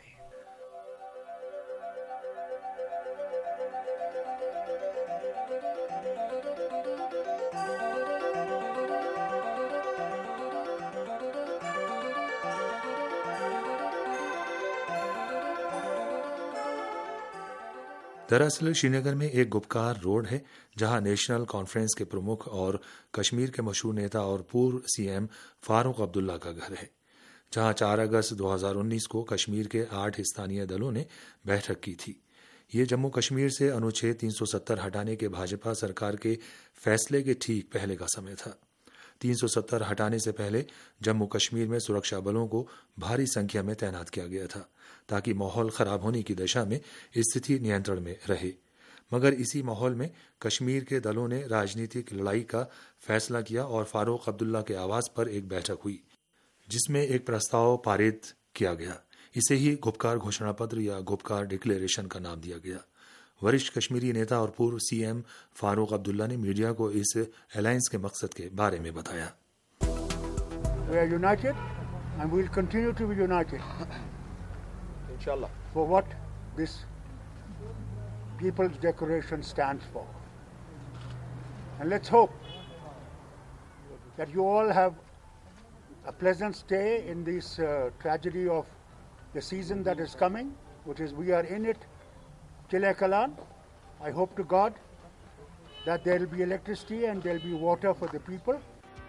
दरअसल श्रीनगर में एक गुपकार रोड है जहां नेशनल कॉन्फ्रेंस के प्रमुख और कश्मीर के मशहूर नेता और पूर्व सीएम फारूक अब्दुल्ला का घर है, जहां 4 अगस्त 2019 को कश्मीर के 8 स्थानीय दलों ने बैठक की थी। ये जम्मू कश्मीर से अनुच्छेद 370 हटाने के भाजपा सरकार के फैसले के ठीक पहले का समय था। 370 हटाने से पहले जम्मू कश्मीर में सुरक्षा बलों को भारी संख्या में तैनात किया गया था ताकि माहौल खराब होने की दशा में स्थिति नियंत्रण में रहे। मगर इसी माहौल में कश्मीर के दलों ने राजनीतिक लड़ाई का फैसला किया और फारूक अब्दुल्ला के आवास पर एक बैठक हुई जिसमें एक प्रस्ताव पारित किया गया। इसे ही गुपकार घोषणा पत्र या गुपकार डिक्लेरेशन का नाम दिया गया। वरिष्ठ कश्मीरी नेता और पूर्व सीएम फारूक अब्दुल्ला ने मीडिया को इस अलायंस के मकसद के बारे में बताया। We are united and we'll continue to be united. Inshallah. For what this People's Declaration stands for. And let's hope that you all have a pleasant stay in this tragedy of the season that is coming, which is we are in it till Ekalan. I hope to God that there will be electricity and there will be water for the people.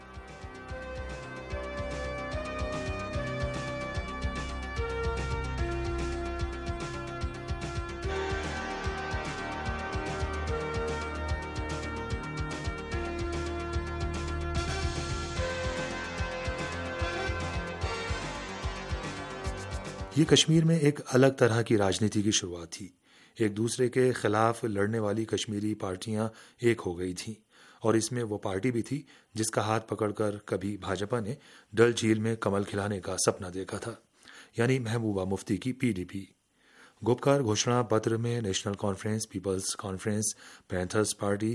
ये कश्मीर में एक अलग तरह की राजनीति की शुरुआत थी। एक दूसरे के खिलाफ लड़ने वाली कश्मीरी पार्टियां एक हो गई थीं और इसमें वो पार्टी भी थी जिसका हाथ पकड़कर कभी भाजपा ने डल झील में कमल खिलाने का सपना देखा था, यानी महबूबा मुफ्ती की PDP। गुपकार घोषणा पत्र में नेशनल कॉन्फ्रेंस, पीपल्स कॉन्फ्रेंस, पैंथर्स पार्टी,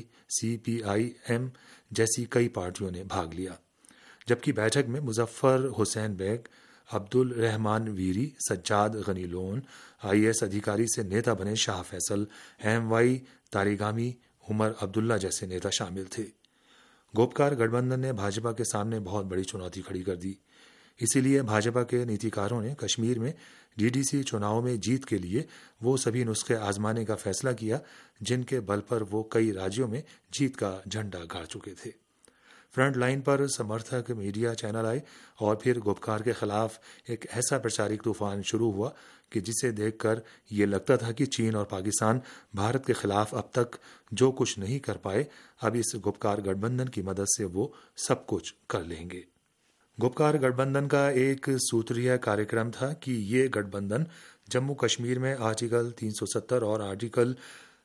CPIM जैसी कई पार्टियों ने भाग लिया, जबकि बैठक में मुजफ्फर हुसैन बेग, अब्दुल रहमान वीरी, सज्जाद गनी लोन, IAS अधिकारी से नेता बने शाह फैसल, MY तारिगामी, उमर अब्दुल्ला जैसे नेता शामिल थे। गोपकार गठबंधन ने भाजपा के सामने बहुत बड़ी चुनौती खड़ी कर दी। इसीलिए भाजपा के नीतिकारों ने कश्मीर में DDC चुनाव में जीत के लिए वो सभी नुस्खे आजमाने का फैसला किया जिनके बल पर वो कई राज्यों में जीत का झंडा गाड़ चुके थे। फ्रंट लाइन पर समर्थक मीडिया चैनल आए और फिर गुपकार के खिलाफ एक ऐसा प्रचारिक तूफान शुरू हुआ कि जिसे देखकर ये लगता था कि चीन और पाकिस्तान भारत के खिलाफ अब तक जो कुछ नहीं कर पाए, अब इस गुपकार गठबंधन की मदद से वो सब कुछ कर लेंगे। गुपकार गठबंधन का एक सूत्रीय कार्यक्रम था कि ये गठबंधन जम्मू कश्मीर में आर्टिकल 370 और आर्टिकल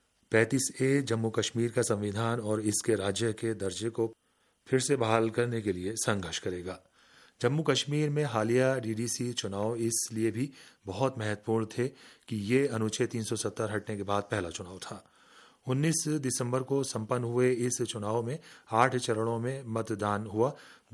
35A जम्मू कश्मीर का संविधान और इसके राज्य के दर्जे को फिर से बहाल करने के लिए संघर्ष करेगा। जम्मू कश्मीर में हालिया DDC चुनाव इसलिए भी बहुत महत्वपूर्ण थे कि ये अनुच्छेद 370 हटने के बाद पहला चुनाव था। 19 दिसंबर को संपन्न हुए इस चुनाव में 8 चरणों में मतदान हुआ।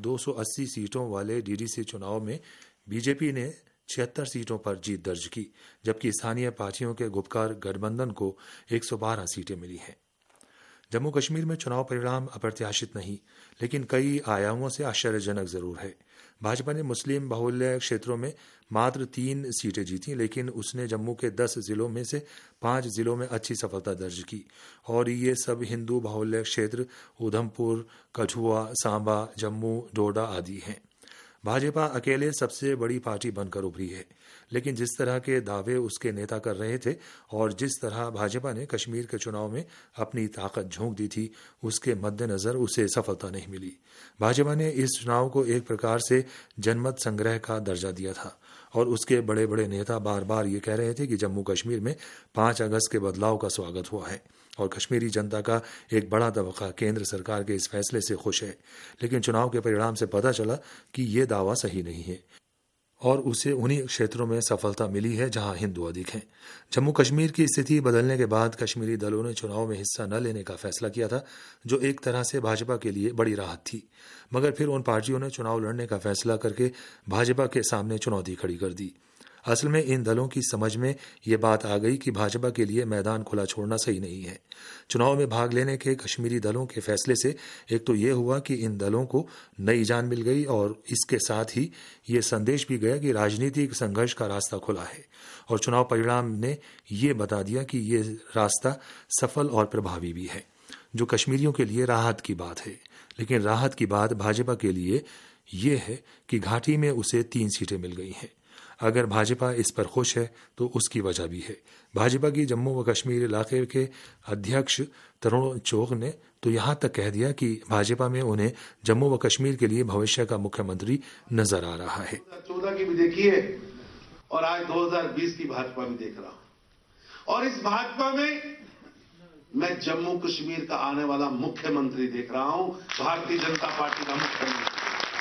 280 सीटों वाले DDC चुनाव में बीजेपी ने 76 सीटों पर जीत दर्ज की, जबकि स्थानीय पार्टियों के गुपकार गठबंधन को 112 सीटें मिली हैं। जम्मू कश्मीर में चुनाव परिणाम अप्रत्याशित नहीं, लेकिन कई आयामों से आश्चर्यजनक जरूर है। भाजपा ने मुस्लिम बाहुल्य क्षेत्रों में मात्र 3 सीटें जीती, लेकिन उसने जम्मू के 10 जिलों में से 5 जिलों में अच्छी सफलता दर्ज की और ये सब हिंदू बाहुल्य क्षेत्र उधमपुर, कठुआ, सांबा, जम्मू, डोडा आदि हैं। भाजपा अकेले सबसे बड़ी पार्टी बनकर उभरी है, लेकिन जिस तरह के दावे उसके नेता कर रहे थे और जिस तरह भाजपा ने कश्मीर के चुनाव में अपनी ताकत झोंक दी थी, उसके मद्देनजर उसे सफलता नहीं मिली। भाजपा ने इस चुनाव को एक प्रकार से जनमत संग्रह का दर्जा दिया था और उसके बड़े बड़े नेता बार बार ये कह रहे थे कि जम्मू कश्मीर में 5 अगस्त के बदलाव का स्वागत हुआ है और कश्मीरी जनता का एक बड़ा तबका केंद्र सरकार के इस फैसले से खुश है। लेकिन चुनाव के परिणाम से पता चला कि ये दावा सही नहीं है और उसे उन्हीं क्षेत्रों में सफलता मिली है जहां हिंदू अधिक हैं। जम्मू कश्मीर की स्थिति बदलने के बाद कश्मीरी दलों ने चुनाव में हिस्सा न लेने का फैसला किया था, जो एक तरह से भाजपा के लिए बड़ी राहत थी। मगर फिर उन पार्टियों ने चुनाव लड़ने का फैसला करके भाजपा के सामने चुनौती खड़ी कर दी। असल में इन दलों की समझ में ये बात आ गई कि भाजपा के लिए मैदान खुला छोड़ना सही नहीं है। चुनाव में भाग लेने के कश्मीरी दलों के फैसले से एक तो ये हुआ कि इन दलों को नई जान मिल गई और इसके साथ ही ये संदेश भी गया कि राजनीतिक संघर्ष का रास्ता खुला है और चुनाव परिणाम ने ये बता दिया कि ये रास्ता सफल और प्रभावी भी है, जो कश्मीरियों के लिए राहत की बात है। लेकिन राहत की बात भाजपा के लिए ये है कि घाटी में उसे 3 सीटें मिल गई हैं। अगर भाजपा इस पर खुश है तो उसकी वजह भी है। भाजपा की जम्मू व कश्मीर इलाके के अध्यक्ष तरुण चोग ने तो यहाँ तक कह दिया कि भाजपा में उन्हें जम्मू व कश्मीर के लिए भविष्य का मुख्यमंत्री नजर आ रहा है। 2014 की भी देखी है और आज 2020 की भाजपा भी देख रहा हूं और इस भाजपा में मैं जम्मू कश्मीर का आने वाला मुख्यमंत्री देख रहा हूं, भारतीय जनता पार्टी का मुख्यमंत्री।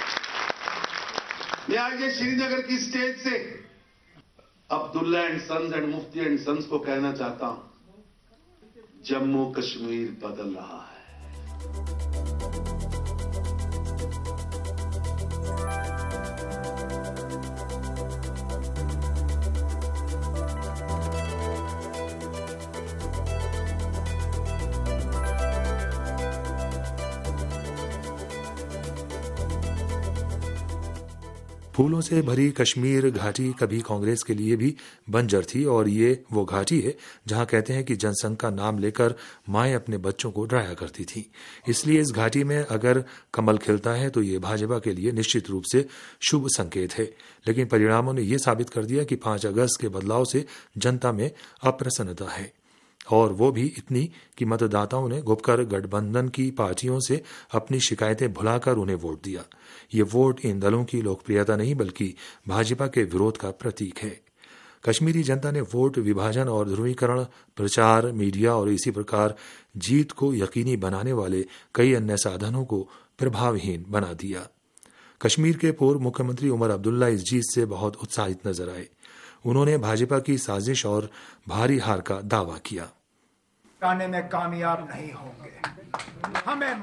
मैं आज ये श्रीनगर की स्टेज से Abdullah and sons and Mufti and sons को कहना चाहता हूं, जम्मू कश्मीर बदल रहा है। फूलों से भरी कश्मीर घाटी कभी कांग्रेस के लिए भी बंजर थी और ये वो घाटी है जहां कहते हैं कि जनसंघ का नाम लेकर माएं अपने बच्चों को डराया करती थी। इसलिए इस घाटी में अगर कमल खिलता है तो ये भाजपा के लिए निश्चित रूप से शुभ संकेत है। लेकिन परिणामों ने यह साबित कर दिया कि 5 अगस्त के बदलाव से जनता में अप्रसन्नता है, और वो भी इतनी कि मतदाताओं ने घुपकर गठबंधन की पार्टियों से अपनी शिकायतें भुलाकर उन्हें वोट दिया। ये वोट इन दलों की लोकप्रियता नहीं बल्कि भाजपा के विरोध का प्रतीक है। कश्मीरी जनता ने वोट विभाजन और ध्रुवीकरण, प्रचार, मीडिया और इसी प्रकार जीत को यकीनी बनाने वाले कई अन्य साधनों को प्रभावहीन बना दिया। कश्मीर के पूर्व मुख्यमंत्री उमर अब्दुल्ला इस जीत से बहुत उत्साहित नजर आए। उन्होंने भाजपा की साजिश और भारी हार का दावा किया। मिटाने में कामयाब नहीं होंगे। हमें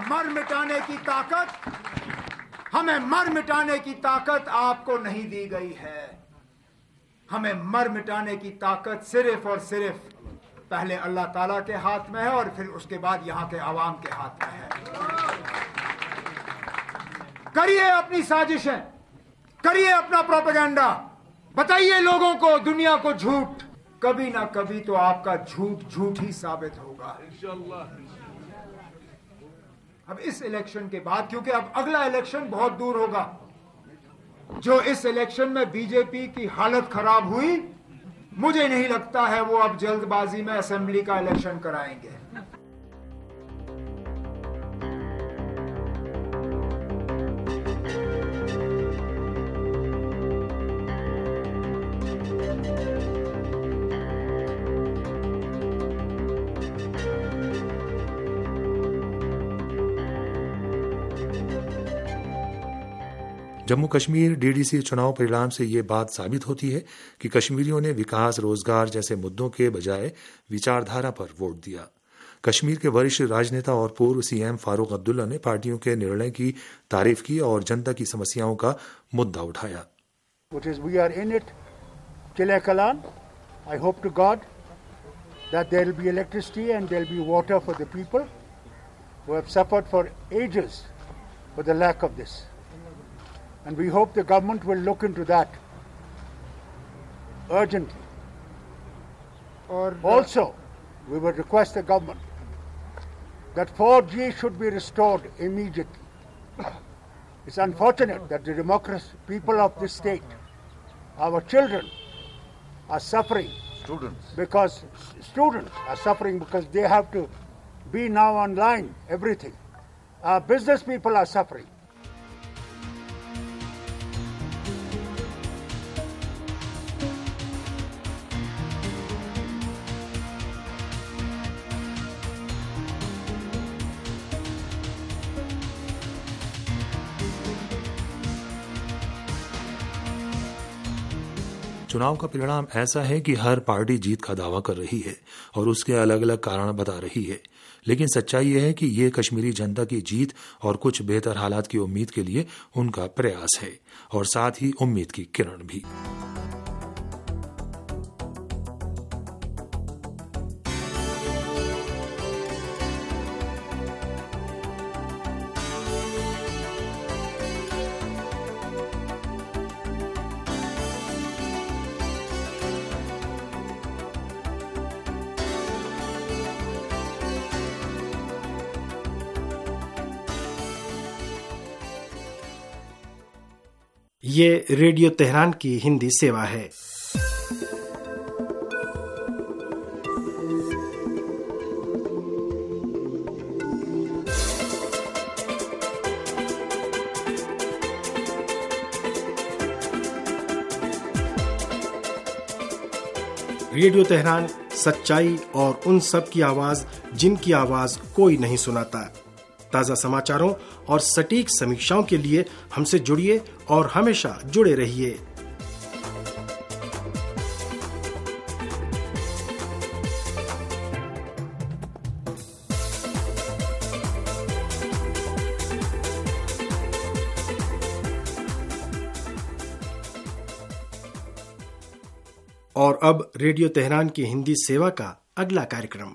मर मिटाने की ताकत आपको नहीं दी गई है। हमें मर मिटाने की ताकत सिर्फ और सिर्फ पहले अल्लाह ताला के हाथ में है और फिर उसके बाद यहाँ के आवाम के हाथ में है। करिए अपनी साजिशें, करिए अपना प्रोपेगेंडा, बताइए लोगों को, दुनिया को झूठ। कभी ना कभी तो आपका झूठ झूठ ही साबित होगा। अब इस इलेक्शन के बाद, क्योंकि अब अगला इलेक्शन बहुत दूर होगा, जो इस इलेक्शन में बीजेपी की हालत खराब हुई, मुझे नहीं लगता है वो अब जल्दबाजी में असेंबली का इलेक्शन कराएंगे। जम्मू कश्मीर डीडीसी चुनाव परिणाम से ये बात साबित होती है कि कश्मीरियों ने विकास, रोजगार जैसे मुद्दों के बजाय विचारधारा पर वोट दिया। कश्मीर के वरिष्ठ राजनेता और पूर्व सीएम फारूक अब्दुल्ला ने पार्टियों के निर्णय की तारीफ की और जनता की समस्याओं का मुद्दा उठाया। We are in it till Ekalan. I hope to God that there will be electricity and there will be water for the people who have suffered for ages for the lack of this. And we hope the government will look into that urgently. Also, we would request the government that 4G should be restored immediately. It's unfortunate that the people of this state, our children, are suffering. Students are suffering because they have to be now online, everything. Our business people are suffering. चुनाव का परिणाम ऐसा है कि हर party जीत का दावा कर रही है और उसके अलग अलग कारण बता रही है, लेकिन सच्चाई यह है कि ये कश्मीरी जनता की जीत और कुछ बेहतर हालात की उम्मीद के लिए उनका प्रयास है और साथ ही उम्मीद की किरण भी। ये रेडियो तेहरान की हिंदी सेवा है। रेडियो तेहरान सच्चाई और उन सब की आवाज जिनकी आवाज कोई नहीं सुनाता। ताज़ा समाचारों और सटीक समीक्षाओं के लिए हमसे जुड़िए और हमेशा जुड़े रहिए। और अब रेडियो तेहरान की हिंदी सेवा का अगला कार्यक्रम।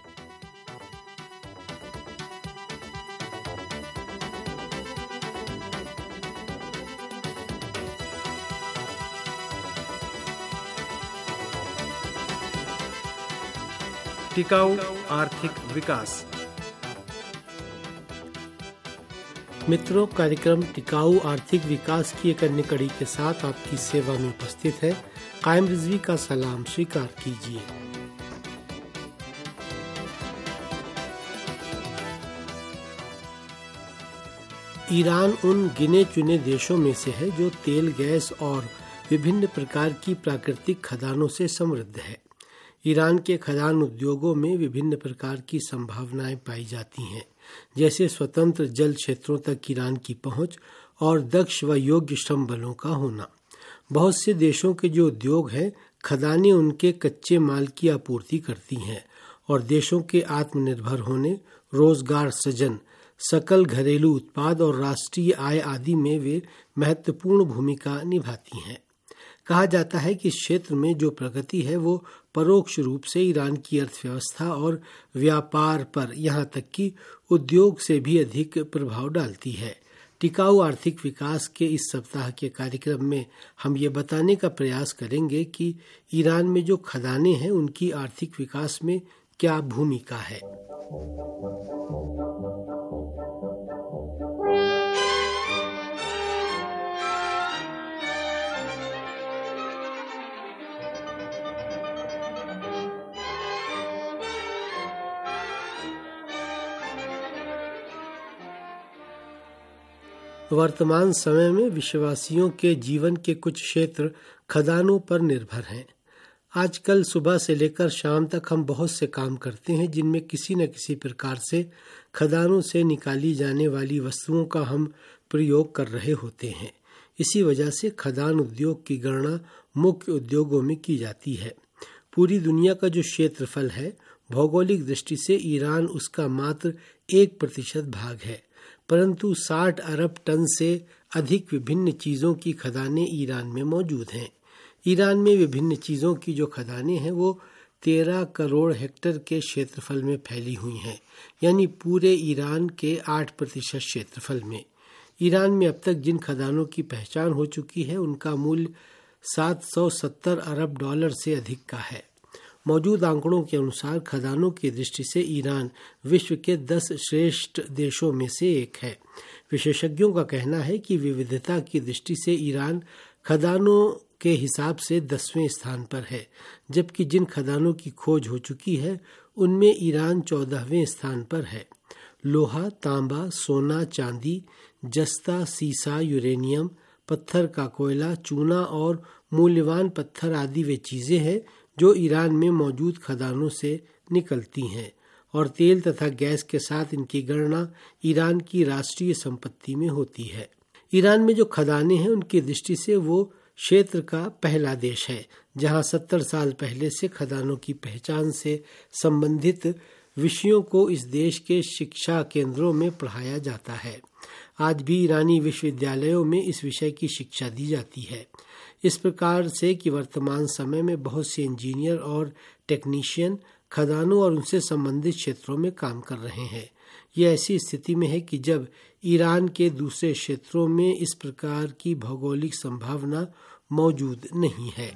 टिकाऊ आर्थिक विकास। मित्रों, कार्यक्रम टिकाऊ आर्थिक विकास की एक अन्य कड़ी के साथ आपकी सेवा में उपस्थित है। कायम रिजवी का सलाम स्वीकार कीजिए। ईरान उन गिने चुने देशों में से है जो तेल, गैस और विभिन्न प्रकार की प्राकृतिक खदानों से समृद्ध है। ईरान के खदान उद्योगों में विभिन्न प्रकार की संभावनाएं पाई जाती हैं, जैसे स्वतंत्र जल क्षेत्रों तक ईरान की पहुंच और दक्ष व योग्य श्रम बलों का होना। बहुत से देशों के जो उद्योग हैं, खदानें उनके कच्चे माल की आपूर्ति करती हैं और देशों के आत्मनिर्भर होने, रोजगार सृजन, सकल घरेलू उत्पाद और राष्ट्रीय आय आदि में वे महत्वपूर्ण भूमिका निभाती हैं। कहा जाता है कि इस क्षेत्र में जो प्रगति है वो परोक्ष रूप से ईरान की अर्थव्यवस्था और व्यापार पर, यहाँ तक कि उद्योग से भी अधिक प्रभाव डालती है। टिकाऊ आर्थिक विकास के इस सप्ताह के कार्यक्रम में हम ये बताने का प्रयास करेंगे कि ईरान में जो खदानें हैं उनकी आर्थिक विकास में क्या भूमिका है। वर्तमान समय में विश्ववासियों के जीवन के कुछ क्षेत्र खदानों पर निर्भर हैं। आजकल सुबह से लेकर शाम तक हम बहुत से काम करते हैं जिनमें किसी न किसी प्रकार से खदानों से निकाली जाने वाली वस्तुओं का हम प्रयोग कर रहे होते हैं। इसी वजह से खदान उद्योग की गणना मुख्य उद्योगों में की जाती है। पूरी दुनिया का जो क्षेत्रफल है, भौगोलिक दृष्टि से ईरान उसका मात्र 1% भाग है, परंतु 60 अरब टन से अधिक विभिन्न चीज़ों की खदानें ईरान में मौजूद हैं। ईरान में विभिन्न चीज़ों की जो खदानें हैं वो 13 करोड़ हेक्टेयर के क्षेत्रफल में फैली हुई हैं, यानी पूरे ईरान के 8% क्षेत्रफल में। ईरान में अब तक जिन खदानों की पहचान हो चुकी है उनका मूल्य $770 अरब से अधिक का है। मौजूद आंकड़ों के अनुसार खदानों की दृष्टि से ईरान विश्व के 10 श्रेष्ठ देशों में से एक है। विशेषज्ञों का कहना है कि विविधता की दृष्टि से ईरान खदानों के हिसाब से 10वें स्थान पर है, जबकि जिन खदानों की खोज हो चुकी है उनमें ईरान 14वें स्थान पर है। लोहा, तांबा, सोना, चांदी, जस्ता, सीसा, यूरेनियम, पत्थर का कोयला, चूना और मूल्यवान पत्थर आदि वे चीज़ें हैं जो ईरान में मौजूद खदानों से निकलती हैं और तेल तथा गैस के साथ इनकी गणना ईरान की राष्ट्रीय संपत्ति में होती है। ईरान में जो खदानें हैं उनकी दृष्टि से वो क्षेत्र का पहला देश है जहां 70 साल पहले से खदानों की पहचान से संबंधित विषयों को इस देश के शिक्षा केंद्रों में पढ़ाया जाता है। आज भी ईरानी विश्वविद्यालयों में इस विषय की शिक्षा दी जाती है, इस प्रकार से कि वर्तमान समय में बहुत से इंजीनियर और टेक्नीशियन खदानों और उनसे संबंधित क्षेत्रों में काम कर रहे हैं। यह ऐसी स्थिति में है कि जब ईरान के दूसरे क्षेत्रों में इस प्रकार की भौगोलिक संभावना मौजूद नहीं है।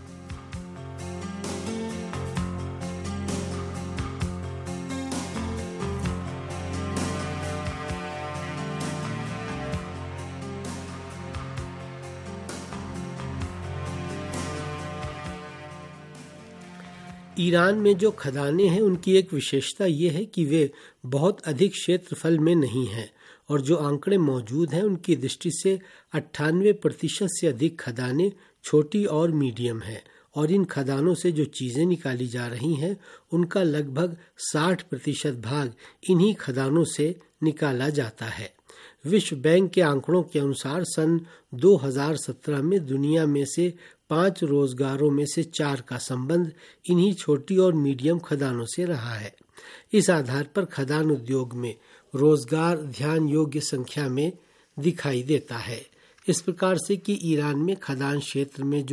ईरान में जो खदानें हैं उनकी एक विशेषता ये है कि वे बहुत अधिक क्षेत्रफल में नहीं हैं और जो आंकड़े मौजूद हैं उनकी दृष्टि से 98% से अधिक खदानें छोटी और मीडियम हैं और इन खदानों से जो चीज़ें निकाली जा रही हैं उनका लगभग 60% भाग इन्हीं खदानों से निकाला जाता है। विश्व बैंक के आंकड़ों के अनुसार सन 2017 में दुनिया में से 5 रोजगारों में से 4 का संबंध इन्हीं छोटी और मीडियम खदानों से रहा है। इस आधार पर खदान उद्योग में रोजगार ध्यान योग्य संख्या में दिखाई देता है। इस प्रकार से कि ईरान में खदान क्षेत्र में जो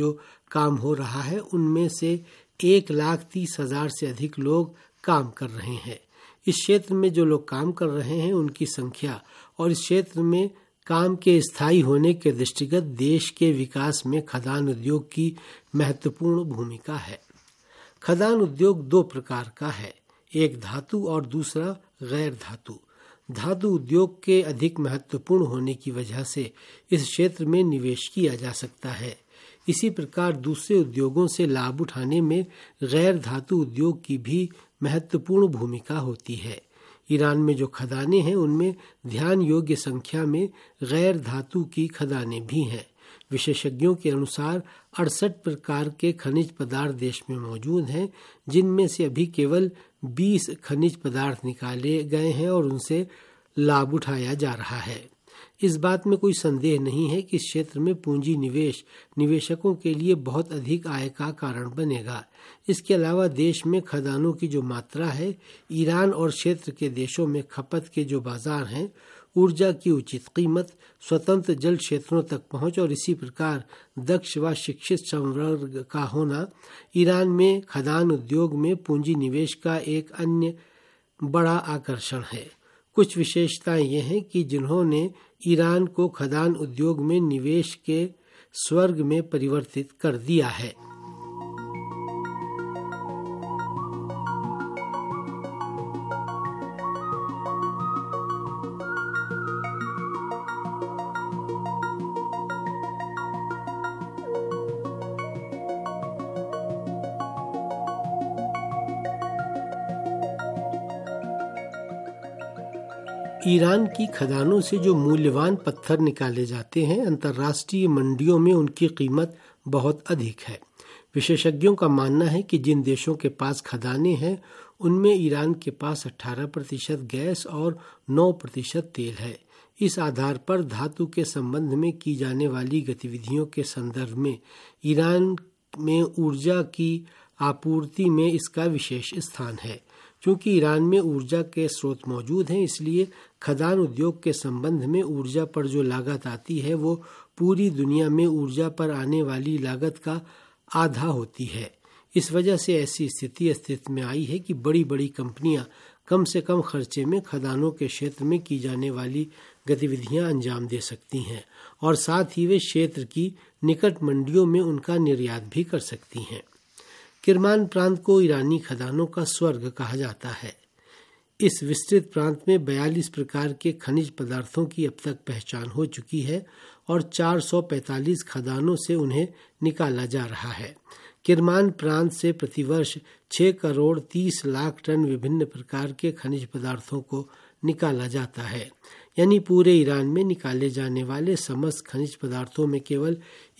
काम हो रहा है उनमें से 1,30,000 से अधिक लोग काम कर रहे हैं। इस क्षेत्र में जो लोग काम कर रहे हैं उनकी संख्या और इस क्षेत्र में काम के स्थायी होने के दृष्टिगत देश के विकास में खदान उद्योग की महत्वपूर्ण भूमिका है। खदान उद्योग 2 प्रकार का है, एक धातु और दूसरा गैर धातु। धातु उद्योग के अधिक महत्वपूर्ण होने की वजह से इस क्षेत्र में निवेश किया जा सकता है। इसी प्रकार दूसरे उद्योगों से लाभ उठाने में गैर धातु उद्योग की भी महत्वपूर्ण भूमिका होती है। ईरान में जो खदानें हैं उनमें ध्यान योग्य संख्या में गैर धातु की खदानें भी हैं। विशेषज्ञों के अनुसार 68 प्रकार के खनिज पदार्थ देश में मौजूद हैं, जिनमें से अभी केवल 20 खनिज पदार्थ निकाले गए हैं और उनसे लाभ उठाया जा रहा है। इस बात में कोई संदेह नहीं है कि इस क्षेत्र में पूंजी निवेश निवेशकों के लिए बहुत अधिक आय का कारण बनेगा। इसके अलावा देश में खदानों की जो मात्रा है, ईरान और क्षेत्र के देशों में खपत के जो बाजार हैं, ऊर्जा की उचित कीमत, स्वतंत्र जल क्षेत्रों तक पहुंच और इसी प्रकार दक्ष व शिक्षित संवर्ग का होना ईरान में खदान उद्योग में पूंजी निवेश का एक अन्य बड़ा आकर्षण है। कुछ विशेषताएं ये हैं कि जिन्होंने ईरान को खदान उद्योग में निवेश के स्वर्ग में परिवर्तित कर दिया है। ईरान की खदानों से जो मूल्यवान पत्थर निकाले जाते हैं, अंतर्राष्ट्रीय मंडियों में उनकी कीमत बहुत अधिक है। विशेषज्ञों का मानना है कि जिन देशों के पास खदानें हैं उनमें ईरान के पास 18% गैस और 9% तेल है। इस आधार पर धातु के संबंध में की जाने वाली गतिविधियों के संदर्भ में ईरान में ऊर्जा की आपूर्ति में इसका विशेष स्थान है। क्योंकि ईरान में ऊर्जा के स्रोत मौजूद हैं, इसलिए खदान उद्योग के संबंध में ऊर्जा पर जो लागत आती है वो पूरी दुनिया में ऊर्जा पर आने वाली लागत का आधा होती है। इस वजह से ऐसी स्थिति अस्तित्व में आई है कि बड़ी बड़ी कंपनियां कम से कम खर्चे में खदानों के क्षेत्र में की जाने वाली गतिविधियां अंजाम दे सकती हैं और साथ ही वे क्षेत्र की निकट मंडियों में उनका निर्यात भी कर सकती हैं। किरमान प्रांत को ईरानी खदानों का स्वर्ग कहा जाता है। इस विस्तृत प्रांत में 42 प्रकार के खनिज पदार्थों की अब तक पहचान हो चुकी है और 445 खदानों से उन्हें निकाला जा रहा है। किरमान प्रांत से प्रतिवर्ष 6 करोड़ 30 लाख टन विभिन्न प्रकार के खनिज पदार्थों को निकाला जाता है। यानी पूरे ईरान में निकाले जाने वाले समस्त खनिज पदार्थों में केवल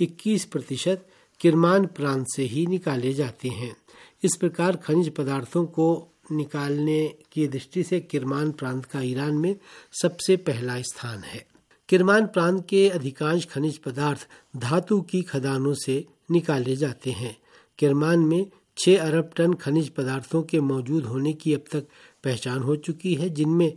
21% किरमान प्रांत से ही निकाले जाते हैं। इस प्रकार खनिज पदार्थों को निकालने की दृष्टि से किरमान प्रांत का ईरान में सबसे पहला स्थान है। किरमान प्रांत के अधिकांश खनिज पदार्थ धातु की खदानों से निकाले जाते हैं। किरमान में 6 अरब टन खनिज पदार्थों के मौजूद होने की अब तक पहचान हो चुकी है, जिनमें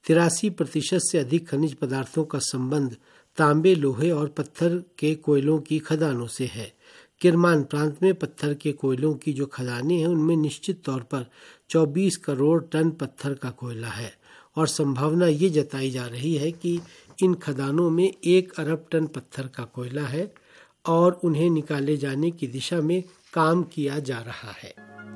83% से अधिक खनिज पदार्थों का संबंध तांबे, लोहे और पत्थर के कोयलों की खदानों से है। किरमान प्रांत में पत्थर के कोयलों की जो खदानें हैं उनमें निश्चित तौर पर 24 करोड़ टन पत्थर का कोयला है और संभावना ये जताई जा रही है कि इन खदानों में 1 अरब टन पत्थर का कोयला है और उन्हें निकाले जाने की दिशा में काम किया जा रहा है।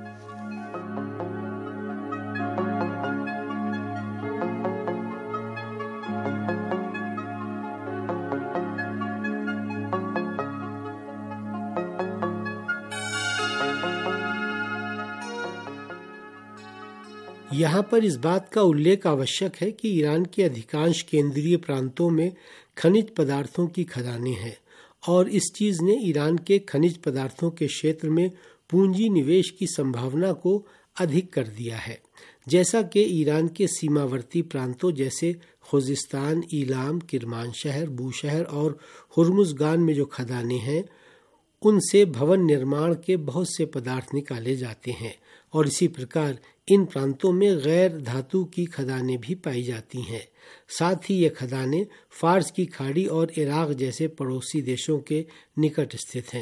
यहाँ पर इस बात का उल्लेख आवश्यक है कि ईरान के अधिकांश केंद्रीय प्रांतों में खनिज पदार्थों की खदानें हैं और इस चीज़ ने ईरान के खनिज पदार्थों के क्षेत्र में पूंजी निवेश की संभावना को अधिक कर दिया है। जैसा कि ईरान के सीमावर्ती प्रांतों जैसे खुजिस्तान, ईलाम, किरमान शहर, बूशहर और हुर्मुज़गान में जो खदानें हैं उनसे भवन निर्माण के बहुत से पदार्थ निकाले जाते हैं और इसी प्रकार इन प्रांतों में गैर धातु की खदानें भी पाई जाती हैं। साथ ही ये खदानें फार्स की खाड़ी और इराक जैसे पड़ोसी देशों के निकट स्थित हैं,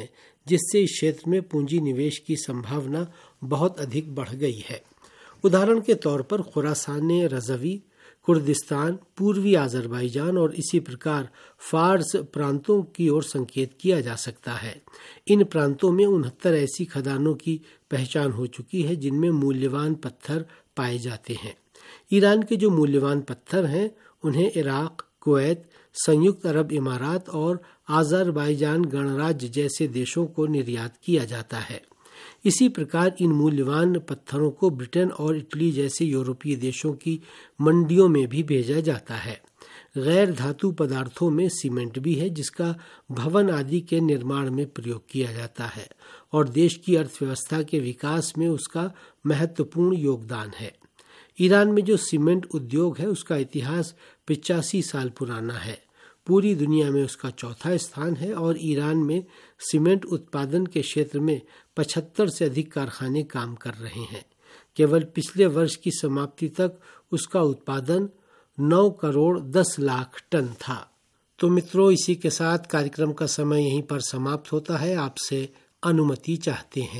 जिससे इस क्षेत्र में पूंजी निवेश की संभावना बहुत अधिक बढ़ गई है। उदाहरण के तौर पर खुरासान रज़वी, कुर्दिस्तान, पूर्वी आज़रबाईजान और इसी प्रकार फार्स प्रांतों की ओर संकेत किया जा सकता है। इन प्रांतों में 69 ऐसी खदानों की पहचान हो चुकी है जिनमें मूल्यवान पत्थर पाए जाते हैं। ईरान के जो मूल्यवान पत्थर हैं उन्हें इराक, कुवैत, संयुक्त अरब इमारात और आज़रबाईजान गणराज्य जैसे देशों को निर्यात किया जाता है। इसी प्रकार इन मूल्यवान पत्थरों को ब्रिटेन और इटली जैसे यूरोपीय देशों की मंडियों में भी भेजा जाता है। गैर धातु पदार्थों में सीमेंट भी है जिसका भवन आदि के निर्माण में प्रयोग किया जाता है और देश की अर्थव्यवस्था के विकास में उसका महत्वपूर्ण योगदान है। ईरान में जो सीमेंट उद्योग है उसका इतिहास 85 साल पुराना है। पूरी दुनिया में उसका चौथा स्थान है और ईरान में सीमेंट उत्पादन के क्षेत्र में 75 से अधिक कारखाने काम कर रहे हैं। केवल पिछले वर्ष की समाप्ति तक उसका उत्पादन 9 करोड़ 10 लाख टन था। तो मित्रों, इसी के साथ कार्यक्रम का समय यहीं पर समाप्त होता है। आपसे अनुमति चाहते हैं।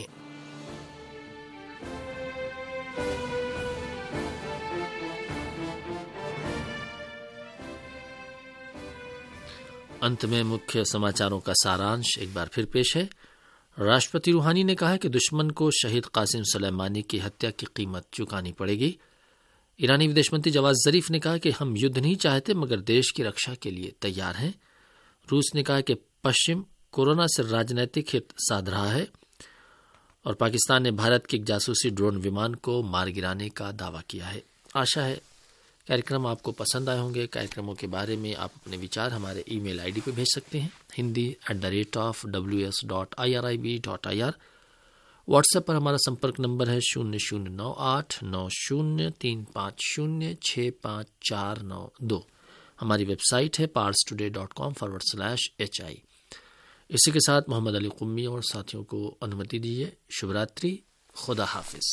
अंत में मुख्य समाचारों का सारांश एक बार फिर पेश है। राष्ट्रपति रूहानी ने कहा कि दुश्मन को शहीद कासिम सुलेमानी की हत्या की कीमत चुकानी पड़ेगी। ईरानी विदेश मंत्री जवाद जरीफ ने कहा कि हम युद्ध नहीं चाहते मगर देश की रक्षा के लिए तैयार हैं। रूस ने कहा कि पश्चिम कोरोना से राजनीतिक हित साध रहा है और पाकिस्तान ने भारत के एक जासूसी ड्रोन विमान को मार गिराने का दावा किया है। आशा है कार्यक्रम आपको पसंद आए होंगे। कार्यक्रमों के बारे में आप अपने विचार हमारे ईमेल आईडी पर भेज सकते हैं hindi@ws.irib.ir। व्हाट्सएप पर हमारा संपर्क नंबर है 00989035065492। हमारी वेबसाइट है parstoday.com/hi। इसी के साथ मोहम्मद अली कुम्मी और साथियों को अनुमति दीजिए। शुभ रात्रि, खुदा हाफिज।